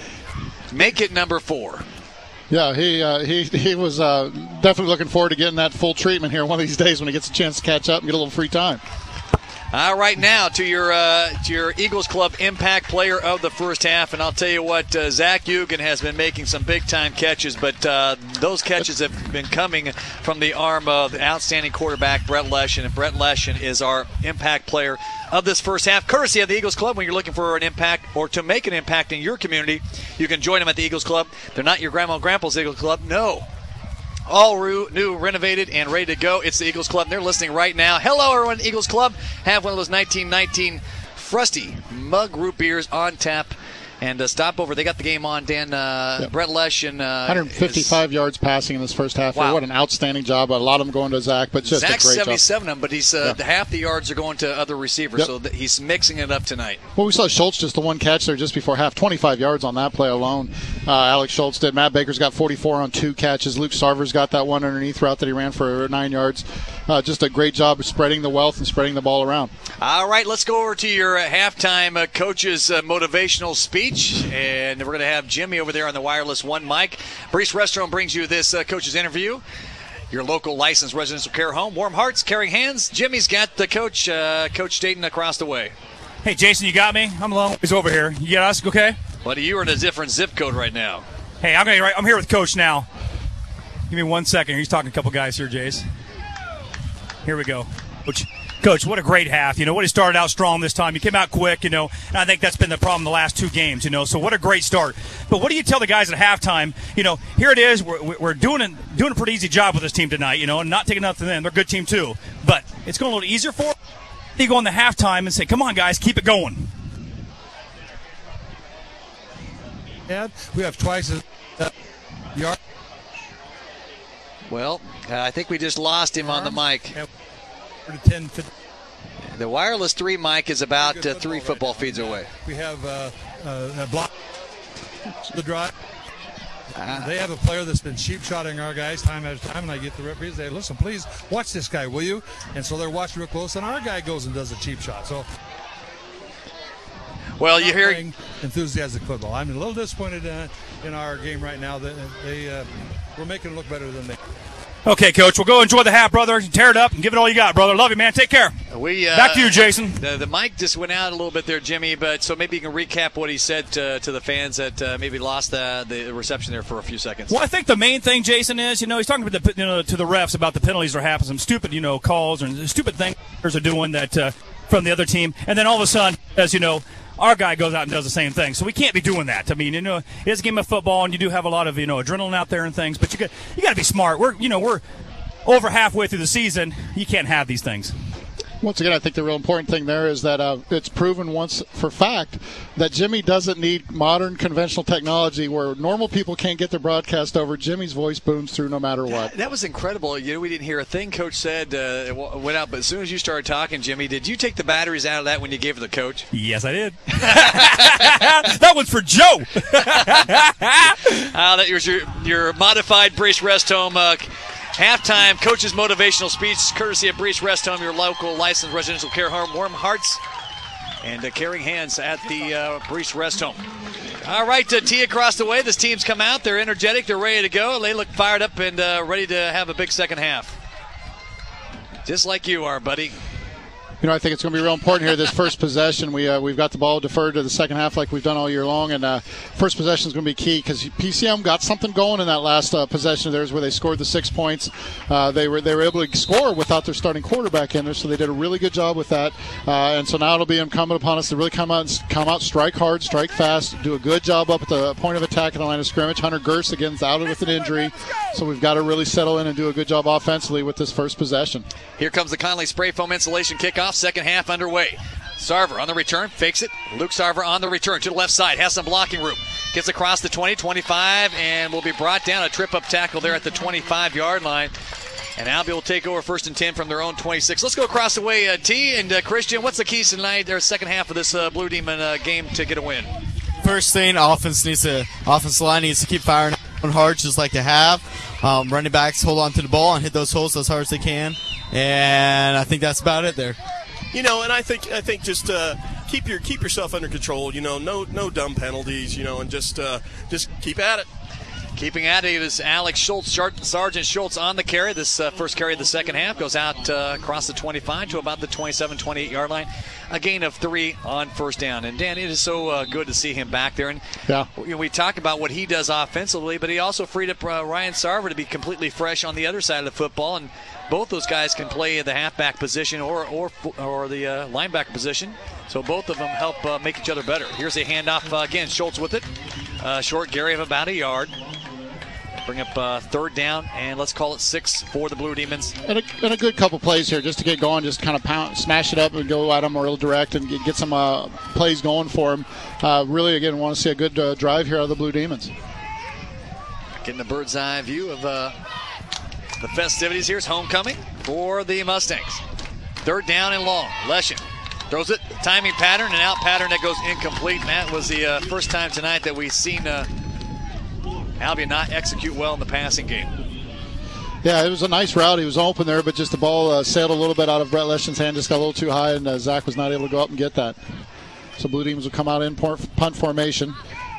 Make it number 4. Yeah, he was definitely looking forward to getting that full treatment here one of these days when he gets a chance to catch up and get a little free time. All right, now to your Eagles Club impact player of the first half, and I'll tell you what, Zach Hugan has been making some big-time catches, but those catches have been coming from the arm of the outstanding quarterback, Brett Leshen, and Brett Leshen is our impact player of this first half, courtesy of the Eagles Club. When you're looking for an impact or to make an impact in your community, you can join them at the Eagles Club. They're not your grandma and grandpa's Eagles Club, no. All new, renovated, and ready to go. It's the Eagles Club. They're listening right now. Hello, everyone. Eagles Club. Have one of those 1919 Frosty Mug Root Beers on tap. And stop over. They got the game on, Dan. Brett Leshen. 155 yards passing in this first half. Wow. What an outstanding job. A lot of them going to Zach, but just Zach's a great 77 job. of them, but he's half the yards are going to other receivers, Yep. so he's mixing it up tonight. Well, we saw Schultz just the one catch there just before half, 25 yards on that play alone. Alex Schultz did. Matt Baker's got 44 on 2 catches. Luke Sarver's got that one underneath route that he ran for 9 yards. Just a great job of spreading the wealth and spreading the ball around. All right, let's go over to your halftime coach's motivational speech, and we're going to have Jimmy over there on the wireless one mic. Brees Restaurant brings you this coach's interview. Your local licensed residential care home. Warm hearts, caring hands. Jimmy's got the coach, Coach Staten, across the way. Hey, Jason, you got me? I'm alone. He's over here. You got us? Okay? Buddy, you are in a different zip code right now. Hey, I'm here with Coach now. Give me 1 second. He's talking to a couple guys here, Jace. Here we go. Coach, what a great half. What he started out strong this time. He came out quick, and I think that's been the problem the last 2 games, so what a great start. But what do you tell the guys at halftime? Here it is. We're doing a pretty easy job with this team tonight, and not taking nothing in. They're a good team too. But it's going a little easier for them. You go in the halftime and say, come on, guys, keep it going. Yeah, we have twice as yards. Well, I think we just lost him on the mic. The wireless 3 mic is about 3 football feeds away. We have a block the drive. They have a player that's been sheep-shotting our guys time after time, and I get the referees. They say, listen, please watch this guy, will you? And so they're watching real close, and our guy goes and does a cheap shot. So, well, you hear enthusiastic football. I'm a little disappointed in our game right now. That we're making it look better than they. Okay, Coach, we'll go enjoy the half, brother. Tear it up and give it all you got, brother. Love you, man. Take care. Back to you, Jason. The mic just went out a little bit there, Jimmy, but so maybe you can recap what he said to the fans that maybe lost the reception there for a few seconds. Well, I think the main thing, Jason, is, he's talking about to the refs about the penalties that are happening, some stupid, calls and stupid things are doing that from the other team. And then all of a sudden, as our guy goes out and does the same thing. So we can't be doing that. I mean, it's a game of football, and you do have a lot of, adrenaline out there and things, but you got to be smart. We're over halfway through the season. You can't have these things. Once again, I think the real important thing there is that it's proven once for fact that Jimmy doesn't need modern conventional technology where normal people can't get their broadcast over. Jimmy's voice booms through no matter what. That was incredible. We didn't hear a thing Coach said. It went out, but as soon as you started talking, Jimmy, did you take the batteries out of that when you gave it to the coach? Yes, I did. That was for Joe. That was your modified Brees Rest Home halftime coach's motivational speech, courtesy of Brees Rest Home, your local licensed residential care home. Warm hearts and caring hands at the Brees Rest Home. All right, T across the way. This team's come out. They're energetic. They're ready to go. They look fired up and ready to have a big second half. Just like you are, buddy. I think it's going to be real important here. This first possession, we've got the ball deferred to the second half like we've done all year long, and first possession is going to be key because PCM got something going in that last possession of theirs where they scored the 6 points. They were able to score without their starting quarterback in there, so they did a really good job with that. And so now it'll be incumbent upon us to really come out, strike hard, strike fast, do a good job up at the point of attack at the line of scrimmage. Hunter Gerst again's out with an injury, so we've got to really settle in and do a good job offensively with this first possession. Here comes the Conley Spray Foam Insulation kickoff, second half underway. Sarver on the return, fakes it. Luke Sarver on the return to the left side, has some blocking room. Gets across the 20, 25, and will be brought down. A trip-up tackle there at the 25-yard line. And Albie will take over 1st and 10 from their own 26. Let's go across the way, T. And Christian, what's the keys tonight, their second half of this Blue Demon game to get a win? First thing, offensive line needs to keep firing hard, just like they have. Running backs hold on to the ball and hit those holes as hard as they can. And I think that's about it there. And I think just keep yourself under control. No dumb penalties. And just keep at it. Keeping at it is Alex Schultz, Sergeant Schultz on the carry. This first carry of the second half goes out across the 25 to about the 27, 28-yard line. A gain of 3 on first down. And, Dan, it is so good to see him back there. And we talk about what he does offensively, but he also freed up Ryan Sarver to be completely fresh on the other side of the football. And both those guys can play the halfback position or the linebacker position. So both of them help make each other better. Here's a handoff again. Schultz with it. Short Gary of about a yard. Bring up third down, and let's call it 6 for the Blue Demons. And a good couple plays here just to get going, just kind of smash it up and go at them real direct and get some plays going for them. Really, again, want to see a good drive here out of the Blue Demons. Getting a bird's eye view of the festivities. Here's homecoming for the Mustangs. Third down and long. Leshin throws it, timing pattern, and out pattern that goes incomplete. And that was the first time tonight that we've seen Albion not execute well in the passing game. Yeah, it was a nice route. He was open there, but just the ball sailed a little bit out of Brett Leshin's hand, just got a little too high, and Zach was not able to go up and get that. So Blue Demons will come out in punt formation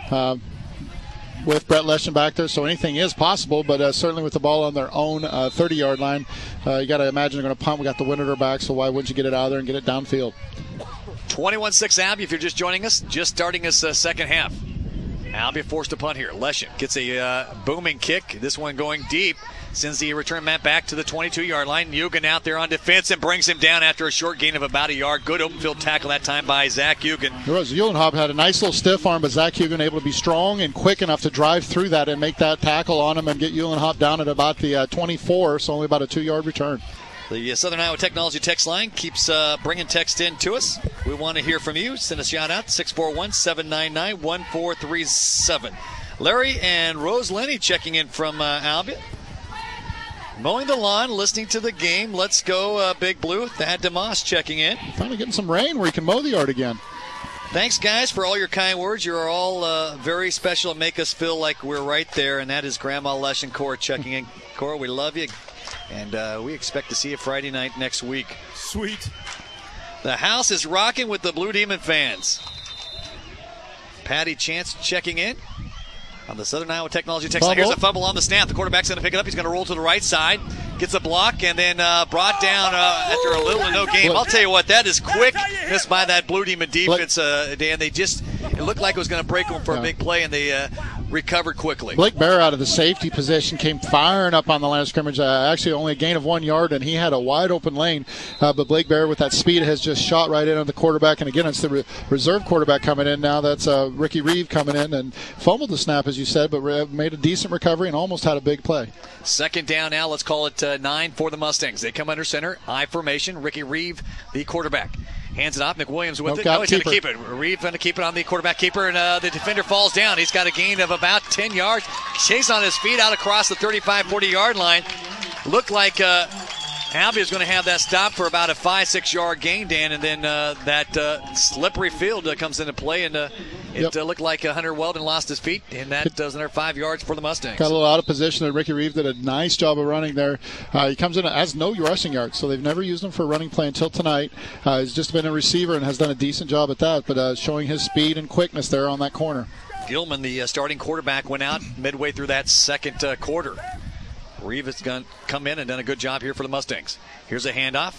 with Brett Leshin back there, so anything is possible, but certainly with the ball on their own 30-yard line, you got to imagine they're going to punt. We got the wind at our back, so why wouldn't you get it out of there and get it downfield? 21-6 Abbey, if you're just joining us, just starting this second half. Albie forced to punt here. Leshin gets a booming kick. This one going deep. Sends the return man back to the 22-yard line. Eugen out there on defense and brings him down after a short gain of about a yard. Good open field tackle that time by Zach Eugen. Eugenhoff had a nice little stiff arm, but Zach Eugen able to be strong and quick enough to drive through that and make that tackle on him and get Eugenhoff down at about the 24, so only about a 2-yard return. The Southern Iowa Technology text line keeps bringing text in to us. We want to hear from you. Send a shout out, 641-799-1437. Larry and Rose Lenny checking in from Albion. Mowing the lawn, listening to the game. Let's go, Big Blue. Thad DeMoss checking in. Finally getting some rain where you can mow the yard again. Thanks, guys, for all your kind words. You're all very special and make us feel like we're right there. And that is Grandma Leshin Cora checking in. Cora, we love you. And we expect to see you Friday night next week. Sweet. The house is rocking with the Blue Demon fans. Patty Chance checking in on the Southern Iowa Technology text line. Here's a fumble on the snap. The quarterback's going to pick it up. He's going to roll to the right side. Gets a block and then brought down after a little to no game. I'll tell you what, that is quickness by that Blue Demon defense, Dan. It looked like it was going to break them for a big play, and they recovered quickly. Blake Bear out of the safety position came firing up on the line of scrimmage. Actually only a gain of 1 yard, and he had a wide open lane. But Blake Bear with that speed has just shot right in on the quarterback. And again, it's the reserve quarterback coming in now. That's Ricky Reeve coming in and fumbled the snap, as you said, but made a decent recovery and almost had a big play. Second down now. Let's call it 9 for the Mustangs. They come under center, I formation. Ricky Reeve, the quarterback. Hands it off. McWilliams with it. No, he's going to keep it. Reeve going to keep it on the quarterback keeper, and the defender falls down. He's got a gain of about 10 yards. Stays on his feet out across the 35, 40-yard line. Looked like Albie is going to have that stop for about a 5-6 yard gain, Dan, and then that slippery field comes into play, and it looked like Hunter Weldon lost his feet, and that does another 5 yards for the Mustangs. Got a little out of position there. Ricky Reeve did a nice job of running there. He comes in as no rushing yards, so they've never used him for a running play until tonight. He's just been a receiver and has done a decent job at that, but showing his speed and quickness there on that corner. Gilman, the starting quarterback, went out midway through that second quarter. Reeve has come in and done a good job here for the Mustangs. Here's a handoff.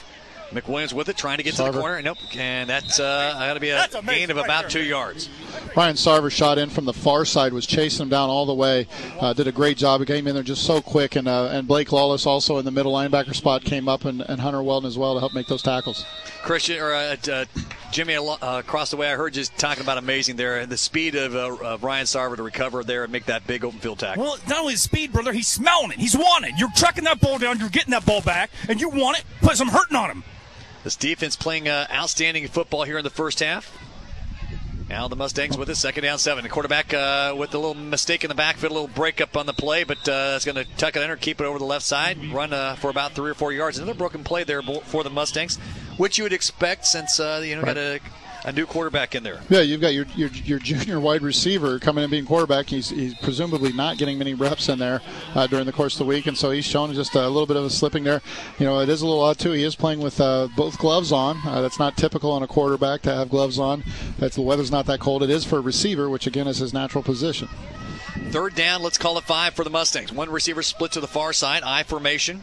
McWilliams with it, trying to get to the corner. Nope. And that's got to be a gain of about 2 yards. Ryan Sarver shot in from the far side, was chasing him down all the way. Did a great job. He came in there just so quick. And Blake Lawless also in the middle linebacker spot came up, and Hunter Weldon as well to help make those tackles. Christian or Jimmy across the way, I heard you talking about amazing there. The speed of Ryan Sarver to recover there and make that big open field tackle. Well, not only the speed, brother, he's smelling it. He's wanting it. You're tracking that ball down. You're getting that ball back, and you want it. Put some hurting on him. This defense playing outstanding football here in the first half. Now the Mustangs with it, 2nd down 7. The quarterback with a little mistake in the backfield, a little breakup on the play, but it's going to tuck it under, keep it over the left side, run for about 3 or 4 yards. Another broken play there for the Mustangs, which you would expect since got a new quarterback in there. Yeah, you've got your junior wide receiver coming in being quarterback. He's presumably not getting many reps in there during the course of the week, and so he's shown just a little bit of a slipping there. It is a little odd too. He is playing with both gloves on. That's not typical on a quarterback to have gloves on. The weather's not that cold. It is for a receiver, which again is his natural position. 3rd down, let's call it 5 for the Mustangs. One receiver split to the far side, I formation.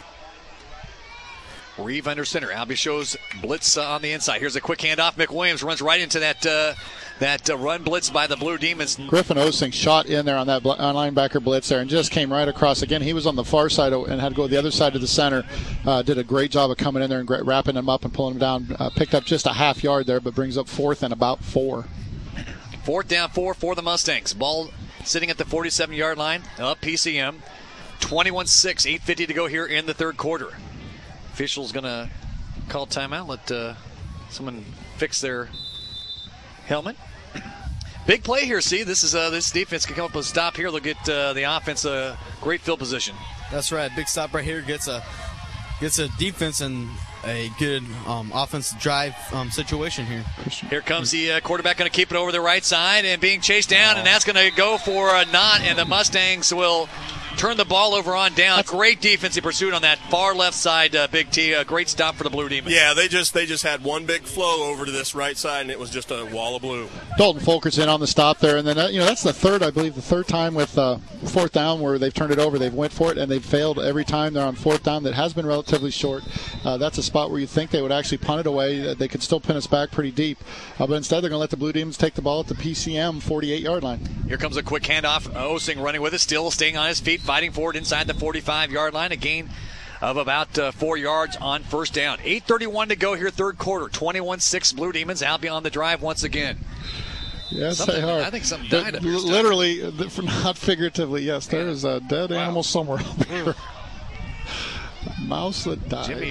Reeve under center. Albie shows blitz on the inside. Here's a quick handoff. McWilliams runs right into that run blitz by the Blue Demons. Griffin Osing shot in there on that linebacker blitz there and just came right across. Again, he was on the far side and had to go the other side of the center. Did a great job of coming in there and wrapping him up and pulling him down. Picked up just a half yard there, but brings up 4th and about 4. 4th down 4 for the Mustangs. Ball sitting at the 47-yard line. Up PCM. 21-6. 8:50 to go here in the 3rd quarter. Official's going to call timeout. Let someone fix their helmet. Big play here. See, this defense can come up with a stop here. They'll get the offense a great field position. That's right. Big stop right here gets a defense and a good offensive drive situation here. Here comes the quarterback, going to keep it over the right side and being chased down, and that's going to go for a knot, and the Mustangs will turn the ball over on down. Great defensive pursuit on that far left side, Big T. A great stop for the Blue Demons. Yeah, they just had one big flow over to this right side, and it was just a wall of blue. Dalton Fulker's in on the stop there, and then that's the third time with 4th down where they've turned it over. They've went for it, and they've failed every time they're on 4th down. That has been relatively short. That's a spot where you think they would actually punt it away. They could still pin us back pretty deep, but instead they're going to let the Blue Demons take the ball at the PCM 48-yard line. Here comes a quick handoff. Osing running with it, still staying on his feet, fighting forward inside the 45-yard line. A gain of about 4 yards on 1st down. 8:31 to go here, 3rd quarter. 21-6 Blue Demons. Albion on the drive once again. Yes, they are. I think something died up here. Literally, not figuratively. Yes, there is a dead animal somewhere up here. Mouse that died. Jimmy,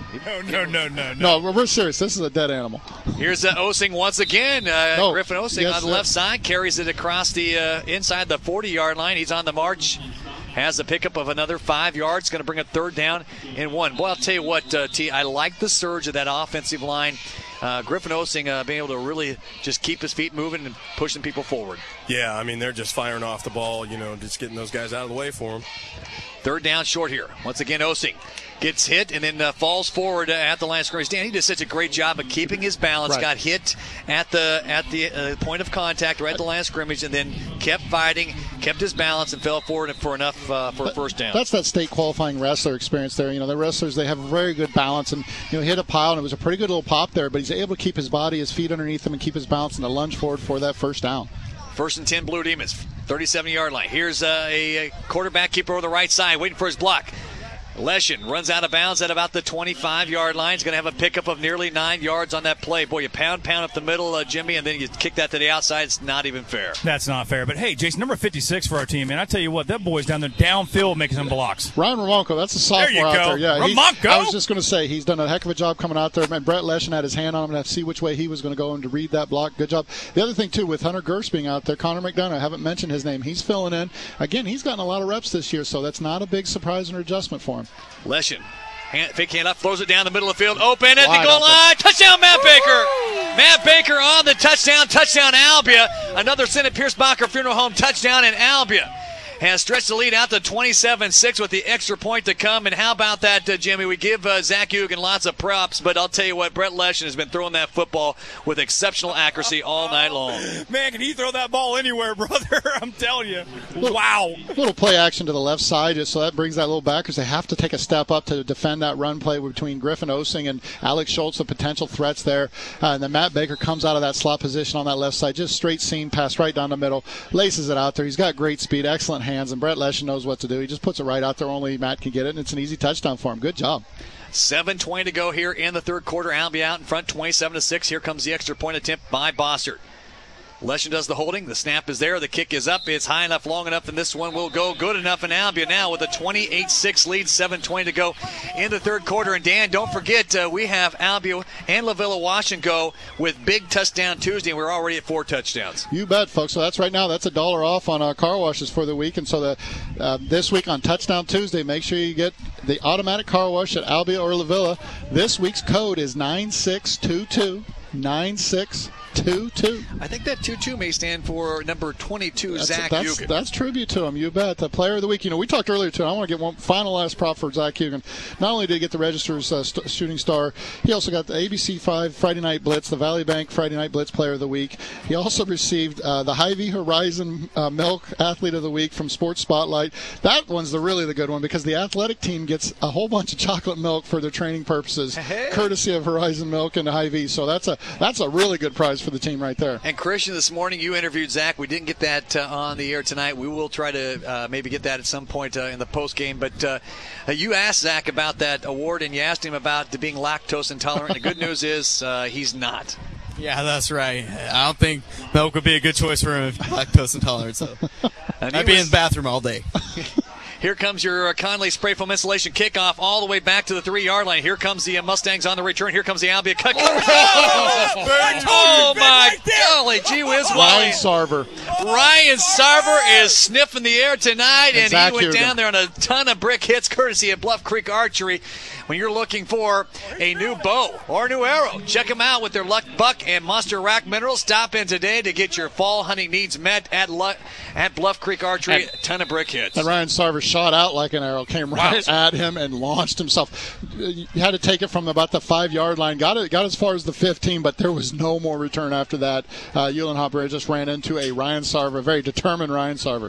No, we're serious. This is a dead animal. Here's Osing once again. Griffin Osing on the left side carries it across the inside the 40-yard line. He's on the march. Has a pickup of another 5 yards. Going to bring a 3rd down and 1. Boy, I'll tell you what, T, I like the surge of that offensive line. Griffin Osing being able to really just keep his feet moving and pushing people forward. Yeah, I mean, they're just firing off the ball, just getting those guys out of the way for them. 3rd down short here. Once again, Osing gets hit and then falls forward at the line of scrimmage. Dan, he did such a great job of keeping his balance. Right. Got hit at the point of contact right at the line of scrimmage, and then kept fighting, kept his balance, and fell forward for enough for a 1st down. That's that state qualifying wrestler experience there. The wrestlers, they have very good balance, and hit a pile, and it was a pretty good little pop there, but he's able to keep his body, his feet underneath him, and keep his balance and a lunge forward for that 1st down. 1st and 10 Blue Demons, 37-yard line. Here's a quarterback keeper over the right side waiting for his block. Leshin runs out of bounds at about the 25-yard line. He's going to have a pickup of nearly 9 yards on that play. Boy, you pound up the middle, Jimmy, and then you kick that to the outside. It's not even fair. That's not fair. But, hey, Jason, number 56 for our team, man. I tell you what, that boy's down there downfield making some blocks. Ryan Ramonko, that's a sophomore out there. Yeah, Ramonko. I was just going to say, he's done a heck of a job coming out there. Man, Brett Leshin had his hand on him to see which way he was going to go and to read that block. Good job. The other thing, too, with Hunter Gerst being out there, Connor McDonough, I haven't mentioned his name. He's filling in. Again, he's gotten a lot of reps this year, so that's not a big surprise or adjustment for him. Leshin. Fake handoff, throws it down the middle of the field, open at the goal line. Touchdown, Matt Baker. Matt Baker on the touchdown. Touchdown, Albia. Another Senate Pierce Bacher Funeral Home touchdown in Albia. has stretched the lead out to 27-6 with the extra point to come. And how about that, Jimmy? We give Zach Hugen lots of props, but I'll tell you what, Brett Leschen has been throwing that football with exceptional accuracy all night long. Man, can he throw that ball anywhere, brother? I'm telling you. Wow. Little play action to the left side, just so that brings that little back, because they have to take a step up to defend that run play between Griffin Osing and Alex Schultz, the potential threats there. And then Matt Baker comes out of that slot position on that left side, just straight seam pass right down the middle, laces it out there. He's got great speed, excellent hands, and Brett Leschen knows what to do. He just puts it right out there. Only Matt can get it, and it's an easy touchdown for him. Good job. 7:20 to go here in the third quarter. Albie out in front, 27-6. Here comes the extra point attempt by Bossert. Leschen does the holding. The snap is there. The kick is up. It's high enough, long enough, and this one will go good enough. And Albia now with a 28-6 lead, 7:20 to go in the third quarter. And Dan, don't forget, we have Albia and La Villa Washington go with Big Touchdown Tuesday, and we're already at 4 touchdowns. You bet, folks. So that's right now. That's $1 off on car washes for the week. And so this week on Touchdown Tuesday, make sure you get the automatic car wash at Albia or La Villa. This week's code is 9622. 9622. I think that 22 may stand for number 22, Zach Hugen. That's tribute to him, you bet. The player of the week. You know, we talked earlier, too. I want to get one final last prop for Zach Hugen. Not only did he get the Register's shooting star, he also got the ABC 5 Friday Night Blitz, the Valley Bank Friday Night Blitz player of the week. He also received the Hy-Vee Horizon Milk Athlete of the Week from Sports Spotlight. That one's really the good one, because the athletic team gets a whole bunch of chocolate milk for their training purposes, courtesy of Horizon Milk and Hy-Vee. So that's a really good prize for the team right there. And Christian, this morning you interviewed Zach. We didn't get that on the air tonight. We will try to maybe get that at some point in the post game. But you asked Zach about that award, and you asked him about being lactose intolerant. The good news is he's not. Yeah, that's right. I don't think milk would be a good choice for him if he's lactose intolerant. So I'd be in the bathroom all day. Here comes your Conley spray foam insulation kickoff all the way back to the 3-yard line. Here comes the Mustangs on the return. Here comes the Albia cut. Oh my golly, gee whiz, Ryan Sarver. Ryan Sarver is sniffing the air tonight, and he went down there on a ton of brick hits courtesy of Bluff Creek Archery. When you're looking for a new bow or a new arrow, check them out with their Luck Buck and Monster Rack Minerals. Stop in today to get your fall hunting needs met at Bluff Creek Archery. A ton of brick hits. And Ryan Sarver shot out like an arrow, came right at him and launched himself. You had to take it from about the 5-yard line. Got as far as the 15, but there was no more return after that. Eulenhopper just ran into a Ryan Sarver, a very determined Ryan Sarver.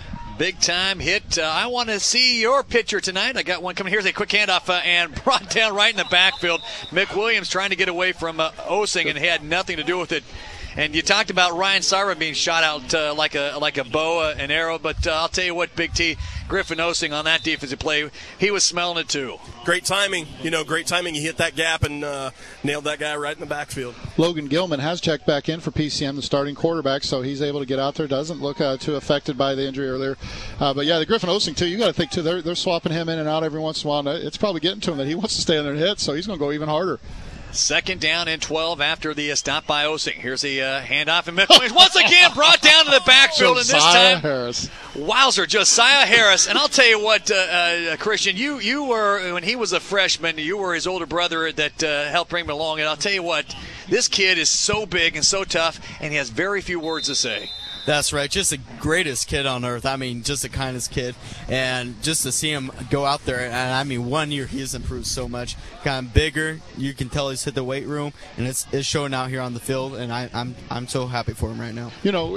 Big time hit. I want to see your pitcher tonight. I got one coming. Here's a quick handoff and brought down right in the backfield. Mick Williams trying to get away from Osing, and he had nothing to do with it. And you talked about Ryan Sarver being shot out like a bow, an arrow. But I'll tell you what, Big T, Griffin Osing on that defensive play, he was smelling it too. Great timing. Great timing. He hit that gap and nailed that guy right in the backfield. Logan Gilman has checked back in for PCM, the starting quarterback, so he's able to get out there. Doesn't look too affected by the injury earlier. But, yeah, the Griffin Osing, too, you got to think, too, they're swapping him in and out every once in a while. It's probably getting to him that he wants to stay in there and hit, so he's going to go even harder. 2nd down and 12 after the stop by Osing. Here's the handoff, and Mick Williams once again brought down to the backfield. And this time, Harris. Wowzer, Josiah Harris. And I'll tell you what, Christian, you were, when he was a freshman, you were his older brother that helped bring him along. And I'll tell you what, this kid is so big and so tough, and he has very few words to say. That's right. Just the greatest kid on earth. I mean, just the kindest kid. And just to see him go out there, and I mean, 1 year he has improved so much. Gotten bigger. You can tell he's hit the weight room, and it's showing out here on the field. And I'm so happy for him right now.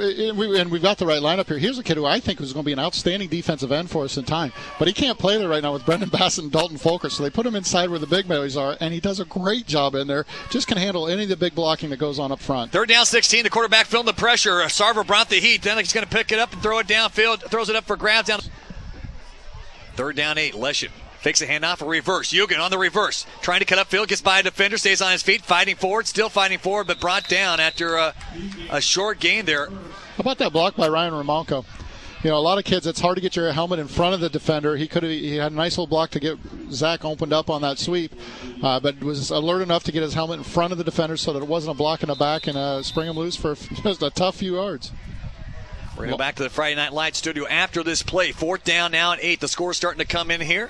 And we've got the right lineup here. Here's a kid who I think is going to be an outstanding defensive end for us in time. But he can't play there right now with Brendan Bassett and Dalton Folker. So they put him inside where the big boys are, and he does a great job in there. Just can handle any of the big blocking that goes on up front. 3rd down, 16. The quarterback feeling the pressure. Sarver brought the heat. Then he's going to pick it up and throw it downfield. Throws it up for grabs down. 3rd down, 8. Leschen fakes a handoff, a reverse. Hugen on the reverse. Trying to cut upfield. Gets by a defender. Stays on his feet. Fighting forward. Still fighting forward, but brought down after a short gain there. How about that block by Ryan Ramonko? A lot of kids, it's hard to get your helmet in front of the defender. He had a nice little block to get Zach opened up on that sweep, but was alert enough to get his helmet in front of the defender so that it wasn't a block in the back and spring him loose for just a tough few yards. We're going to go back to the Friday Night Lights studio after this play. 4th down now and 8. The score's starting to come in here.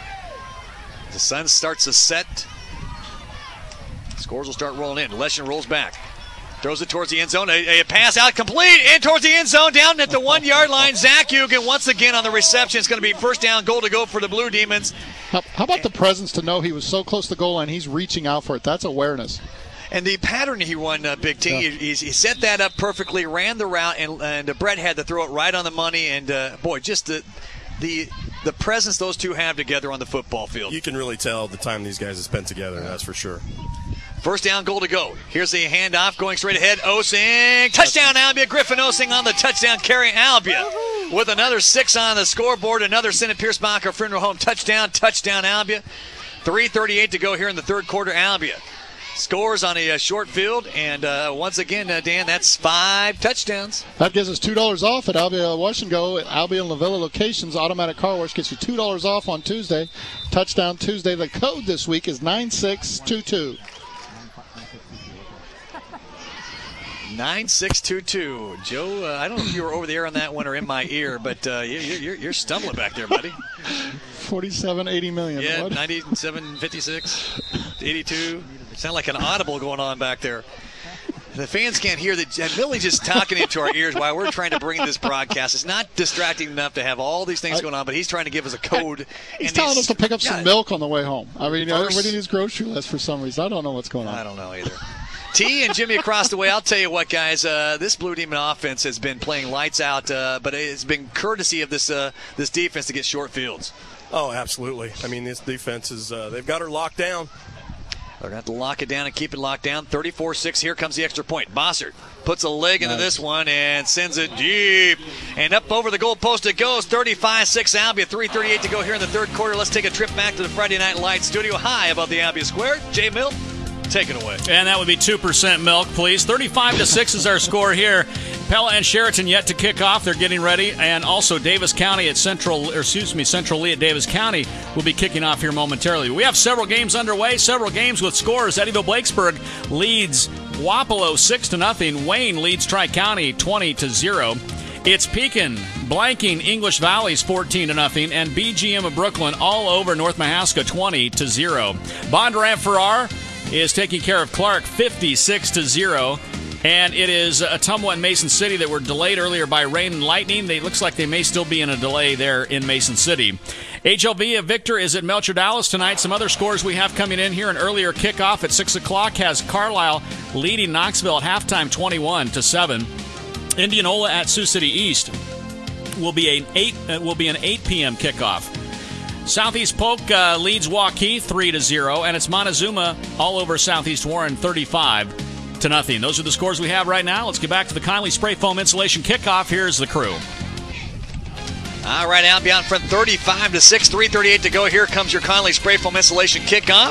The sun starts to set. Scores will start rolling in. Leschen rolls back. Throws it towards the end zone. A pass out complete. In towards the end zone. Down at the 1-yard line. Zach Hugan once again on the reception. It's going to be first down, goal to go for the Blue Demons. How about the presence to know he was so close to the goal line, he's reaching out for it. That's awareness. And the pattern he run, Big T, he set that up perfectly, ran the route, and Brett had to throw it right on the money. And, boy, just the presence those two have together on the football field. You can really tell the time these guys have spent together, that's for sure. First down, goal to go. Here's the handoff going straight ahead. Osing. Touchdown, Albia. Griffin Osing on the touchdown carry. Albia with another 6 on the scoreboard. Another Senate Pierce-Bacher funeral home touchdown. Touchdown, Albia. 3:38 to go here in the third quarter. Albia scores on a short field. And once again, Dan, that's 5 touchdowns. That gives us $2 off at Albia Wash and Go. At Albia and Lavilla locations, automatic car wash gets you $2 off on Tuesday. Touchdown Tuesday. The code this week is 9622. 9622. Joe, I don't know if you were over the air on that one or in my ear, but you're stumbling back there, buddy. 47, 80 million. Yeah, what? 97, 56, 82. Sound like an audible going on back there. The fans can't hear that. And Billy just talking into our ears while we're trying to bring this broadcast. It's not distracting enough to have all these things going on, but he's trying to give us a code. He's telling us to pick up some milk on the way home. I mean, everybody needs grocery list for some reason. I don't know what's going on. I don't know either. T and Jimmy across the way. I'll tell you what, guys. This Blue Demon offense has been playing lights out, but it's been courtesy of this defense to get short fields. Oh, absolutely. I mean, this defense is they've got her locked down. They're going to have to lock it down and keep it locked down. 34-6. Here comes the extra point. Bossert puts a leg into this one and sends it deep. And up over the goal post it goes. 35-6 Albia. 3:38 to go here in the third quarter. Let's take a trip back to the Friday Night Lights studio high above the Albia Square. Jay Mill, take it away. And that would be 2% milk, please. 35-6 is our score here. Pella and Sheraton yet to kick off. They're getting ready. And also Davis County at Central Lee at Davis County will be kicking off here momentarily. We have several games underway, several games with scores. Eddyville-Blakesburg leads Wapello 6-0. Wayne leads Tri-County 20-0. It's Pekin blanking English Valleys 14-0, and BGM of Brooklyn all over North Mahaska 20-0. Bondurant Farrar is taking care of Clark 56-0. And it is Ottumwa and Mason City that were delayed earlier by rain and lightning. It looks like they may still be in a delay there in Mason City. HLV of Victor is at Melcher Dallas tonight. Some other scores we have coming in here. An earlier kickoff at 6 o'clock has Carlisle leading Knoxville at halftime 21-7. Indianola at Sioux City East will be an 8 p.m. kickoff. Southeast Polk leads Waukee 3-0, and it's Montezuma all over Southeast Warren 35-0. Those are the scores we have right now. Let's get back to the Conley Spray Foam Insulation kickoff. Here's the crew. All right, Albion front 35-6, 3:38 to go. Here comes your Conley Spray Foam Insulation kickoff.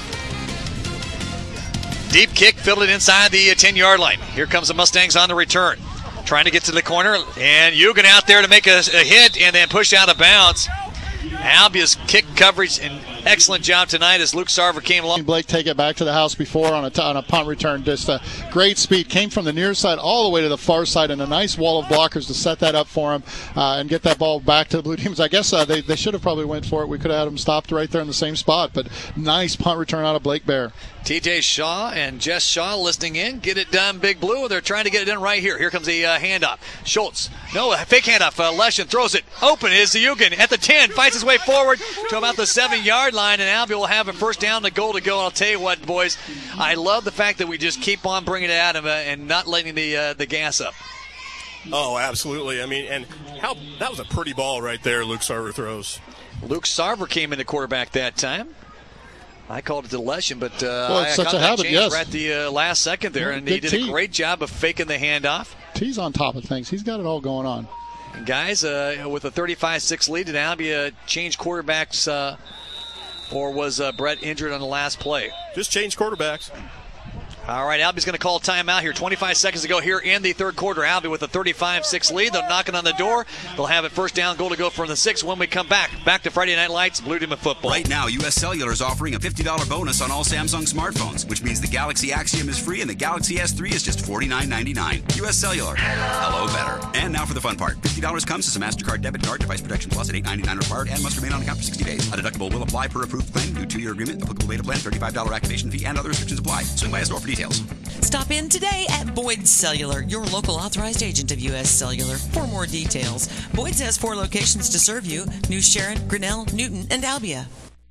Deep kick, fielded inside the 10-yard line. Here comes the Mustangs on the return. Trying to get to the corner, and Hugan out there to make a hit and then push out of bounds. Albia's kick coverage and excellent job tonight as Luke Sarver came along. Blake take it back to the house before on a punt return. Just a great speed. Came from the near side all the way to the far side, and a nice wall of blockers to set that up for him and get that ball back to the Blue Demons. I guess they should have probably went for it. We could have had them stopped right there in the same spot, but nice punt return out of Blake Bear. TJ Shaw and Jess Shaw listening in. Get it done, Big Blue. They're trying to get it done right here. Here comes the handoff. Schultz. No, a fake handoff. Leshin throws it. Open is the Hugan at the 10. Fights his way forward to about the 7-yard line, and Albia will have a first down, the goal to go. I'll tell you what, boys, I love the fact that we just keep on bringing it at him and not letting the gas up. Oh, absolutely. I mean, and that was a pretty ball right there Luke Sarver throws. Luke Sarver came in the quarterback that time. I called it to Leshin, but it's I such got a that habit, change yes. right at the last second there, and he did a great job of faking the handoff. T's on top of things. He's got it all going on. And guys, with a 35-6 lead, did Albia change quarterbacks, or was Brett injured on the last play? Just change quarterbacks. All right, Albia's going to call timeout here. 25 seconds to go here in the third quarter. Albia with a 35-6 lead. They're knocking on the door. They'll have it first down, goal to go from the 6 when we come back. Back to Friday Night Lights, Blue Demon football. Right now, U.S. Cellular is offering a $50 bonus on all Samsung smartphones, which means the Galaxy Axiom is free and the Galaxy S3 is just $49.99. U.S. Cellular. Hello better. And now for the fun part. $50 comes as a MasterCard debit card, device protection plus at $8.99 required, and must remain on account for 60 days. A deductible will apply per approved claim. New 2-year agreement. Applicable data plan. $35 activation fee and other restrictions apply. Swing by a store for details. Stop in today at Boyd's Cellular, your local authorized agent of U.S. Cellular, for more details. Boyd's has 4 locations to serve you: New Sharon, Grinnell, Newton, and Albia.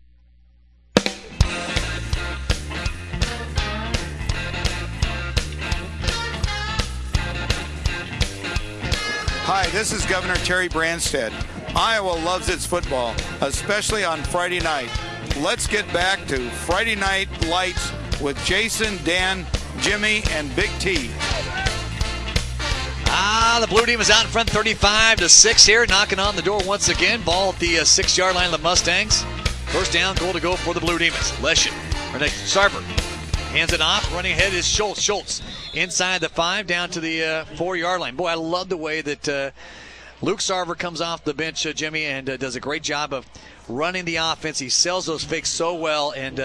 Hi, this is Governor Terry Branstad. Iowa loves its football, especially on Friday night. Let's get back to Friday Night Lights with Jason, Dan, Jimmy, and Big T. The Blue Demons out in front 35-6 here, knocking on the door once again. Ball at the 6-yard line of the Mustangs. First down, goal to go for the Blue Demons. Sarver hands it off. Running ahead is Schultz. Schultz inside the 5 down to the 4-yard line. Boy, I love the way that Luke Sarver comes off the bench, Jimmy, and does a great job of running the offense. He sells those fakes so well, and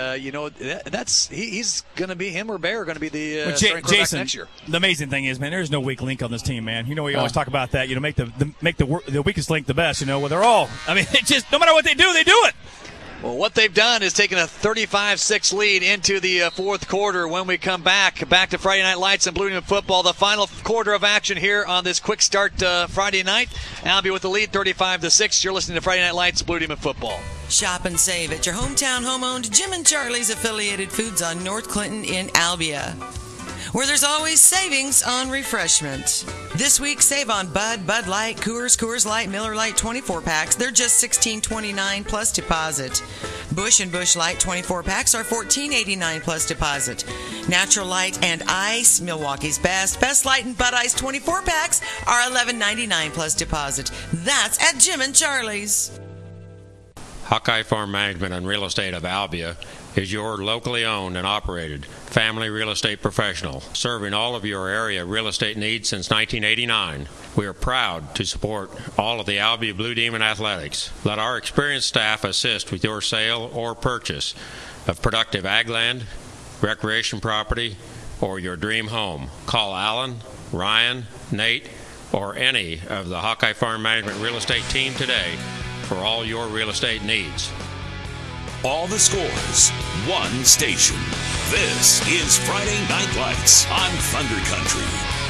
he's going to be, him or Bear are going to be the starting quarterback next year. The amazing thing is, man, there's no weak link on this team, man. You know, we always talk about that. You know, make the weakest link the best. You know, well, they're all. I mean, it just no matter what they do it. Well, what they've done is taken a 35-6 lead into the fourth quarter. When we come back to Friday Night Lights and Blue Demon football, the final quarter of action here on this quick start Friday night. Albie with the lead, 35-6. You're listening to Friday Night Lights, Blue Demon football. Shop and save at your hometown home-owned Jim and Charlie's affiliated foods on North Clinton in Albia, where there's always savings on refreshment. This week, save on Bud, Bud Light, Coors Light, Miller Light 24-packs. They're just $16.29 plus deposit. Busch and Busch Light 24-packs are $14.89 plus deposit. Natural Light and Ice, Milwaukee's Best Light and Bud Ice 24-packs are $11.99 plus deposit. That's at Jim and Charlie's. Hawkeye Farm Management and Real Estate of Albia is your locally owned and operated family real estate professional, serving all of your area real estate needs since 1989. We are proud to support all of the Albia Blue Demon athletics. Let our experienced staff assist with your sale or purchase of productive ag land, recreation property, or your dream home. Call Alan, Ryan, Nate, or any of the Hawkeye Farm Management real estate team today for all your real estate needs. All the scores, one station. This is Friday Night Lights on Thunder Country.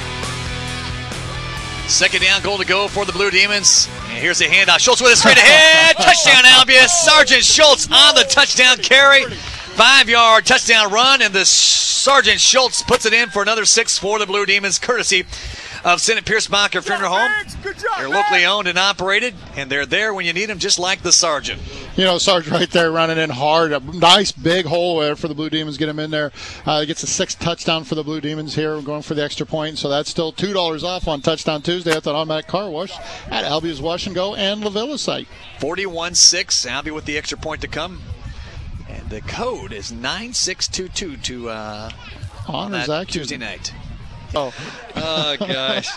Second down, goal to go for the Blue Demons. And here's the handoff. Schultz with it straight ahead. Touchdown, Albia. Sergeant Schultz on the touchdown carry. 5-yard touchdown run, and the Sergeant Schultz puts it in for another 6 for the Blue Demons, courtesy of Senate Pierce-Bacher Funeral Home. They're locally owned and operated, and they're there when you need them, just like the Sergeant. You know, Sarge right there running in hard. A nice big hole there for the Blue Demons. Get him in there. Gets a 6th touchdown for the Blue Demons here. We're going for the extra point, so that's still $2 off on Touchdown Tuesday at that automatic car wash at Albia's Wash and Go and La Villa site. 41-6. Albia with the extra point to come. And the code is 9622 to on that Tuesday night. Oh gosh.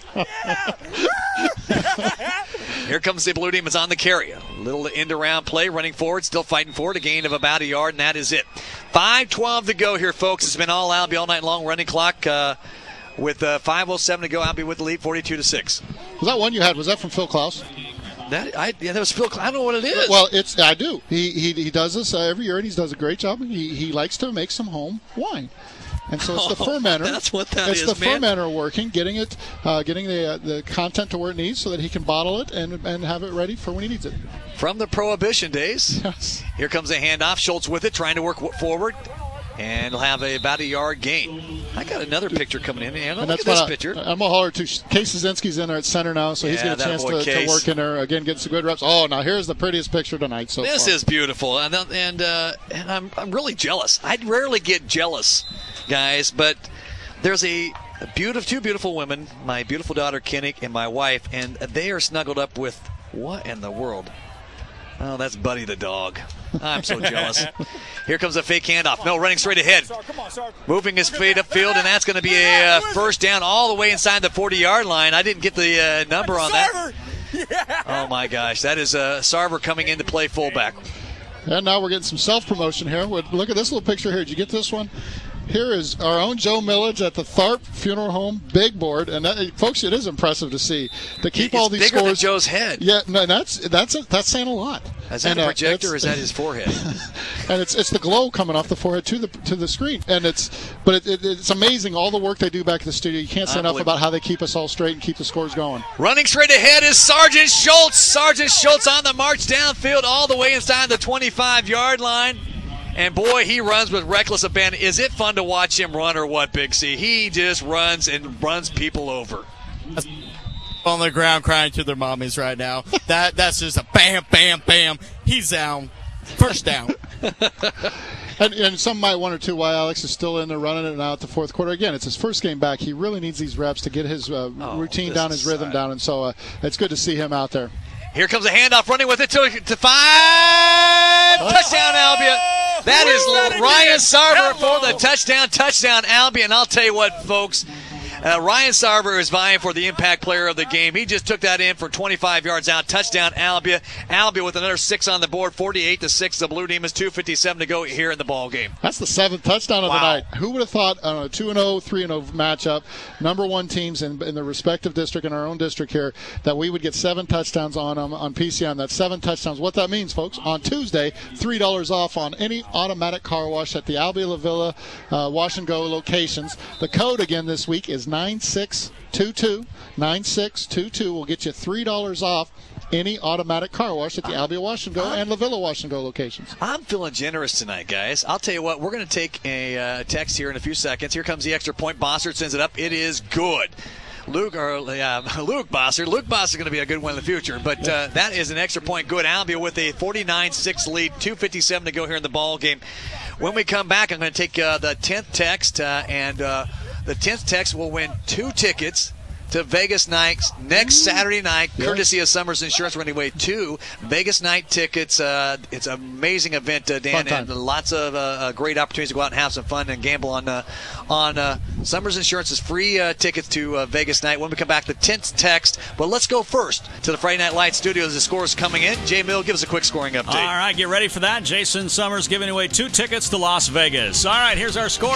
Here comes the Blue Demons on the carry. A little end-around play, running forward, still fighting for it. A gain of about a yard, and that is it. 5:12 to go here, folks. It's been all Albia all night long. Running clock with 5:07 to go. Albia with the lead, 42-6. Was that one you had? Was that from Phil Klaus? That was Phil. I don't know what it is. Well, I do. He does this every year, and he does a great job. He likes to make some home wine. And so it's the fermenter. That's what that is, It's the fermenter working, getting the content to where it needs so that he can bottle it and have it ready for when he needs it. From the Prohibition days. Yes. Here comes a handoff. Schultz with it, trying to work forward. And he'll have about a yard gain. I got another picture coming in. And look at this picture. I'm going to holler to Case Szynski's in there at center now, so he's got a chance to work in there. Again, get some good reps. Oh, now here's the prettiest picture tonight so This far. is beautiful. And I'm really jealous. I rarely get jealous, guys, but there's two beautiful women, my beautiful daughter, Kenny, and my wife, and they are snuggled up with what in the world? Oh, that's Buddy the dog. I'm so jealous. Here comes a fake handoff. No, running straight ahead. Moving his feet upfield, and that's going to be a first down all the way inside the 40-yard line. I didn't get the number on that. Oh, my gosh. That is Sarver coming in to play fullback. And now we're getting some self-promotion here. Look at this little picture here. Did you get this one? Here is our own Joe Millage at the Tharp Funeral Home big board, and that, folks, it is impressive to see to keep all these bigger scores. Than Joe's head. Yeah, no, that's saying a lot. Is that a projector or is that his forehead? And it's the glow coming off the forehead to the screen, and it's amazing all the work they do back in the studio. You can't say enough about how they keep us all straight and keep the scores going. Running straight ahead is Sergeant Schultz. Sergeant Schultz on the march downfield all the way inside the 25-yard line. And, boy, he runs with reckless abandon. Is it fun to watch him run or what, Big C? He just runs and runs people over. On the ground crying to their mommies right now. That's just a bam, bam, bam. He's down. First down. And some might wonder, too, why Alex is still in there running it now at the fourth quarter. Again, it's his first game back. He really needs these reps to get his routine down, his rhythm down. And so it's good to see him out there. Here comes a handoff, running with it to 5. Touchdown, Albia. That is Ryan Sarver for the touchdown, Albia. And I'll tell you what, folks, Ryan Sarver is vying for the impact player of the game. He just took that in for 25 yards out. Touchdown, Albia. Albia with another 6 on the board, 48-6. The Blue Demons, 2:57 to go here in the ball game. That's the 7th touchdown of the night. Who would have thought a 2-0, 3-0 matchup, number one teams in the respective district, in our own district here, that we would get 7 touchdowns on them on PCM. That's 7 touchdowns. What that means, folks, on Tuesday, $3 off on any automatic car wash at the Albia La Villa Wash and Go locations. The code again this week is 9622. 9622 will get you $3 off any automatic car wash at the Albia Wash and Go and La Villa Wash and Go locations. I'm feeling generous tonight, guys. I'll tell you what, we're going to take a text here in a few seconds. Here comes the extra point. Bossert sends it up. It is good. Luke Bossert. Luke Bossert is going to be a good one in the future, but that is an extra point good. Albia with a 49-6 lead, 2:57 to go here in the ball game. When we come back, I'm going to take the 10th text, and the 10th text will win 2 tickets to Vegas Nights next Saturday night, courtesy of Summers Insurance. We're going to give away 2 Vegas night tickets. It's an amazing event, Dan, and lots of great opportunities to go out and have some fun and gamble on Summers Insurance's free tickets to Vegas night. When we come back, the 10th text. But let's go first to the Friday Night Lights studios. The scores coming in. Jay Mill, give us a quick scoring update. All right, get ready for that. Jason Summers giving away 2 tickets to Las Vegas. All right, here's our scores.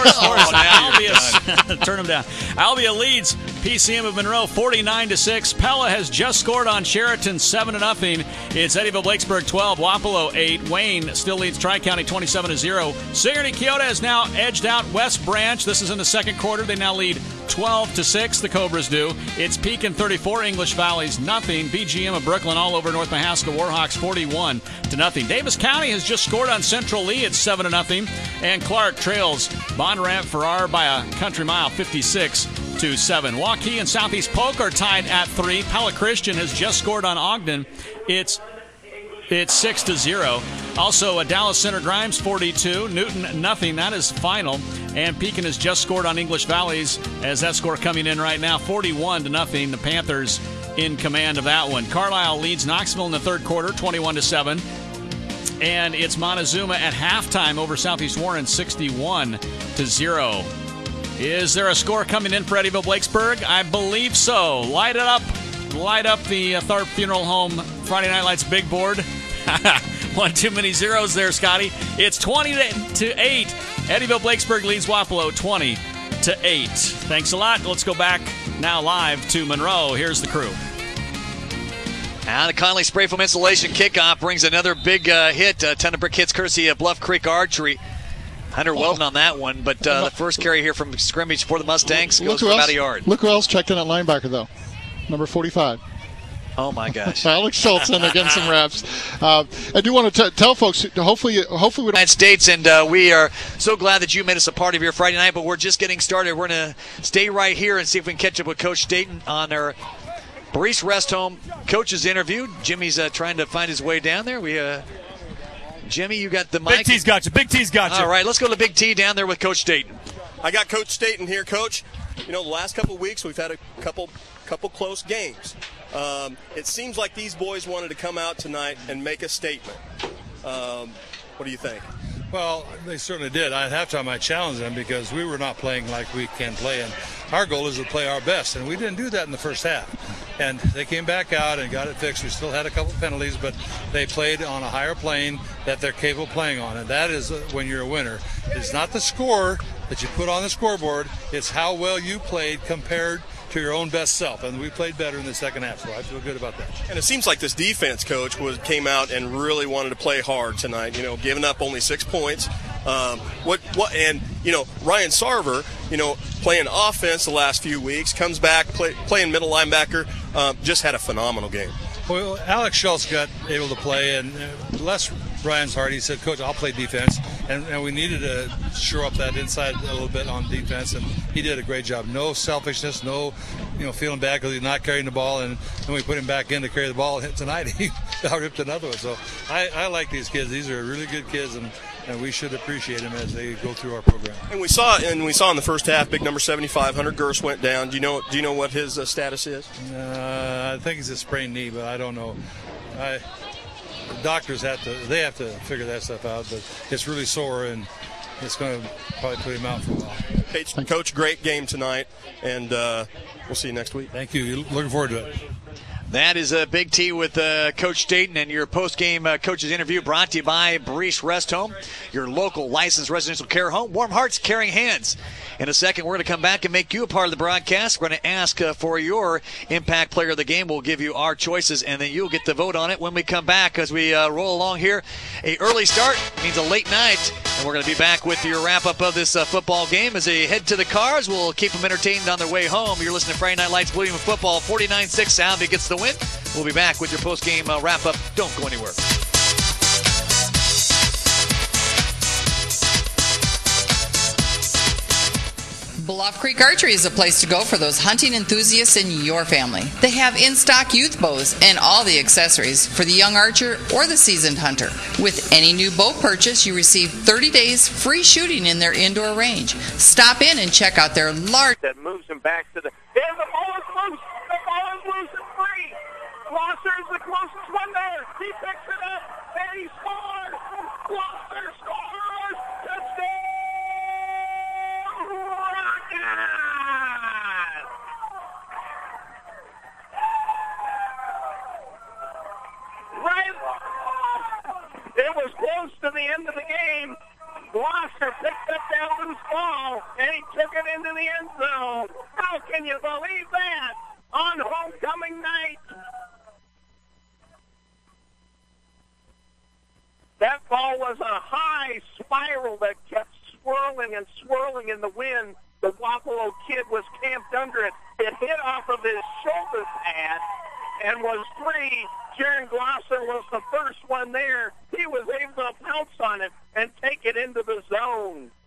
Albia, turn them down. Albia leads PCM of Monroe 49-6. Pella has just scored on Sheraton 7-0. It's Eddyville Blakesburg 12, Wapello 8. Wayne still leads Tri-County 27-0. Sigourney Keota has now edged out West Branch. This is in the second quarter. They now lead 12-6. The Cobras do. It's Pekin 34, English Valleys nothing. BGM of Brooklyn all over North Mahaska Warhawks 41-0. Davis County has just scored on Central Lee. It's 7-0. And Clark trails Bondurant Farrar by a country mile 56-7. Waukee and Southeast Polk are tied at 3. Pella Christian has just scored on Ogden. It's 6-0. Also, Dallas Center Grimes 42. Newton nothing. That is final. And Pekin has just scored on English Valleys as that score coming in right now, 41-0. The Panthers in command of that one. Carlisle leads Knoxville in the third quarter, 21-7. And it's Montezuma at halftime over Southeast Warren, 61-0. Is there a score coming in for Eddyville Blakesburg? I believe so. Light it up. Light up the Tharp Funeral Home Friday Night Lights big board. One too many zeros there, Scotty. It's 20-8. Eddyville Blakesburg leads Wapello 20-8. Thanks a lot. Let's go back now live to Monroe. Here's the crew. And the Conley Spray Foam Installation kickoff brings another big hit. A ton of brick hits courtesy of Bluff Creek Archery. Hunter Weldon on that one, but the first carry here from scrimmage for the Mustangs goes for about a yard. Look who else checked in at linebacker, though. Number 45. Oh, my gosh. Alex Schultz in there getting some reps. I do want to tell folks, hopefully we don't. United States, and we are so glad that you made us a part of your Friday night, but we're just getting started. We're going to stay right here and see if we can catch up with Coach Dayton on our Maurice Rest Home coaches interview. Jimmy's trying to find his way down there. Jimmy, you got the mic. Big T's got you. Big T's got you. All right, let's go to Big T down there with Coach Dayton. I got Coach Dayton here, Coach. You know, the last couple of weeks we've had a couple close games. It seems like these boys wanted to come out tonight and make a statement. What do you think? Well, they certainly did. At halftime, I challenged them because we were not playing like we can play, and our goal is to play our best, and we didn't do that in the first half. And they came back out and got it fixed. We still had a couple of penalties, but they played on a higher plane that they're capable of playing on, and that is when you're a winner. It's not the score that you put on the scoreboard. It's how well you played compared to your own best self, and we played better in the second half, so I feel good about that. And it seems like this defense coach came out and really wanted to play hard tonight. Giving up only 6 points. And Ryan Sarver, playing offense the last few weeks, comes back playing middle linebacker. Just had a phenomenal game. Well, Alex Schultz got able to play, and bless Brian's heart, he said, "Coach, I'll play defense," and we needed to shore up that inside a little bit on defense, and he did a great job. No selfishness, no feeling bad because he's not carrying the ball, and then we put him back in to carry the ball. Tonight he ripped another one. So I like these kids. These are really good kids, and we should appreciate them as they go through our program. And we saw in the first half, big number 75, Hunter Gerst went down. Do you know what his status is? I think it's a sprained knee, but I don't know. Doctors have to figure that stuff out, but it's really sore, and it's going to probably put him out for a while. Coach, great game tonight, and we'll see you next week. Thank you. Looking forward to it. That is a Big T with Coach Dayton, and your post-game coaches interview brought to you by Barish Rest Home, your local licensed residential care home. Warm hearts, caring hands. In a second, we're going to come back and make you a part of the broadcast. We're going to ask for your impact player of the game. We'll give you our choices, and then you'll get to vote on it when we come back as we roll along here. A early start means a late night, and we're going to be back with your wrap-up of this football game as they head to the cars. We'll keep them entertained on their way home. You're listening to Friday Night Lights Blue Demon Football. 49-6, Albia gets the win. We'll be back with your post-game wrap-up. Don't go anywhere. Bluff Creek Archery is a place to go for those hunting enthusiasts in your family. They have in-stock youth bows and all the accessories for the young archer or the seasoned hunter. With any new bow purchase, you receive 30 days free shooting in their indoor range. Stop in and check out their large... That moves him back to the... And the ball is loose! The ball is loose and free! Gloucester is the closest one there. He picks it up, and he scores! Gloucester scores! Touchdown! Right. It was close to the end of the game. Gloucester picked up that loose ball, and he took it into the end zone. How can you believe that on homecoming night? That ball was a high spiral that kept swirling and swirling in the wind. The Wapello kid was camped under it. It hit off of his shoulder pad and was free. Jaron Gloucester was the first one there. He was able to pounce on it and take it into the zone.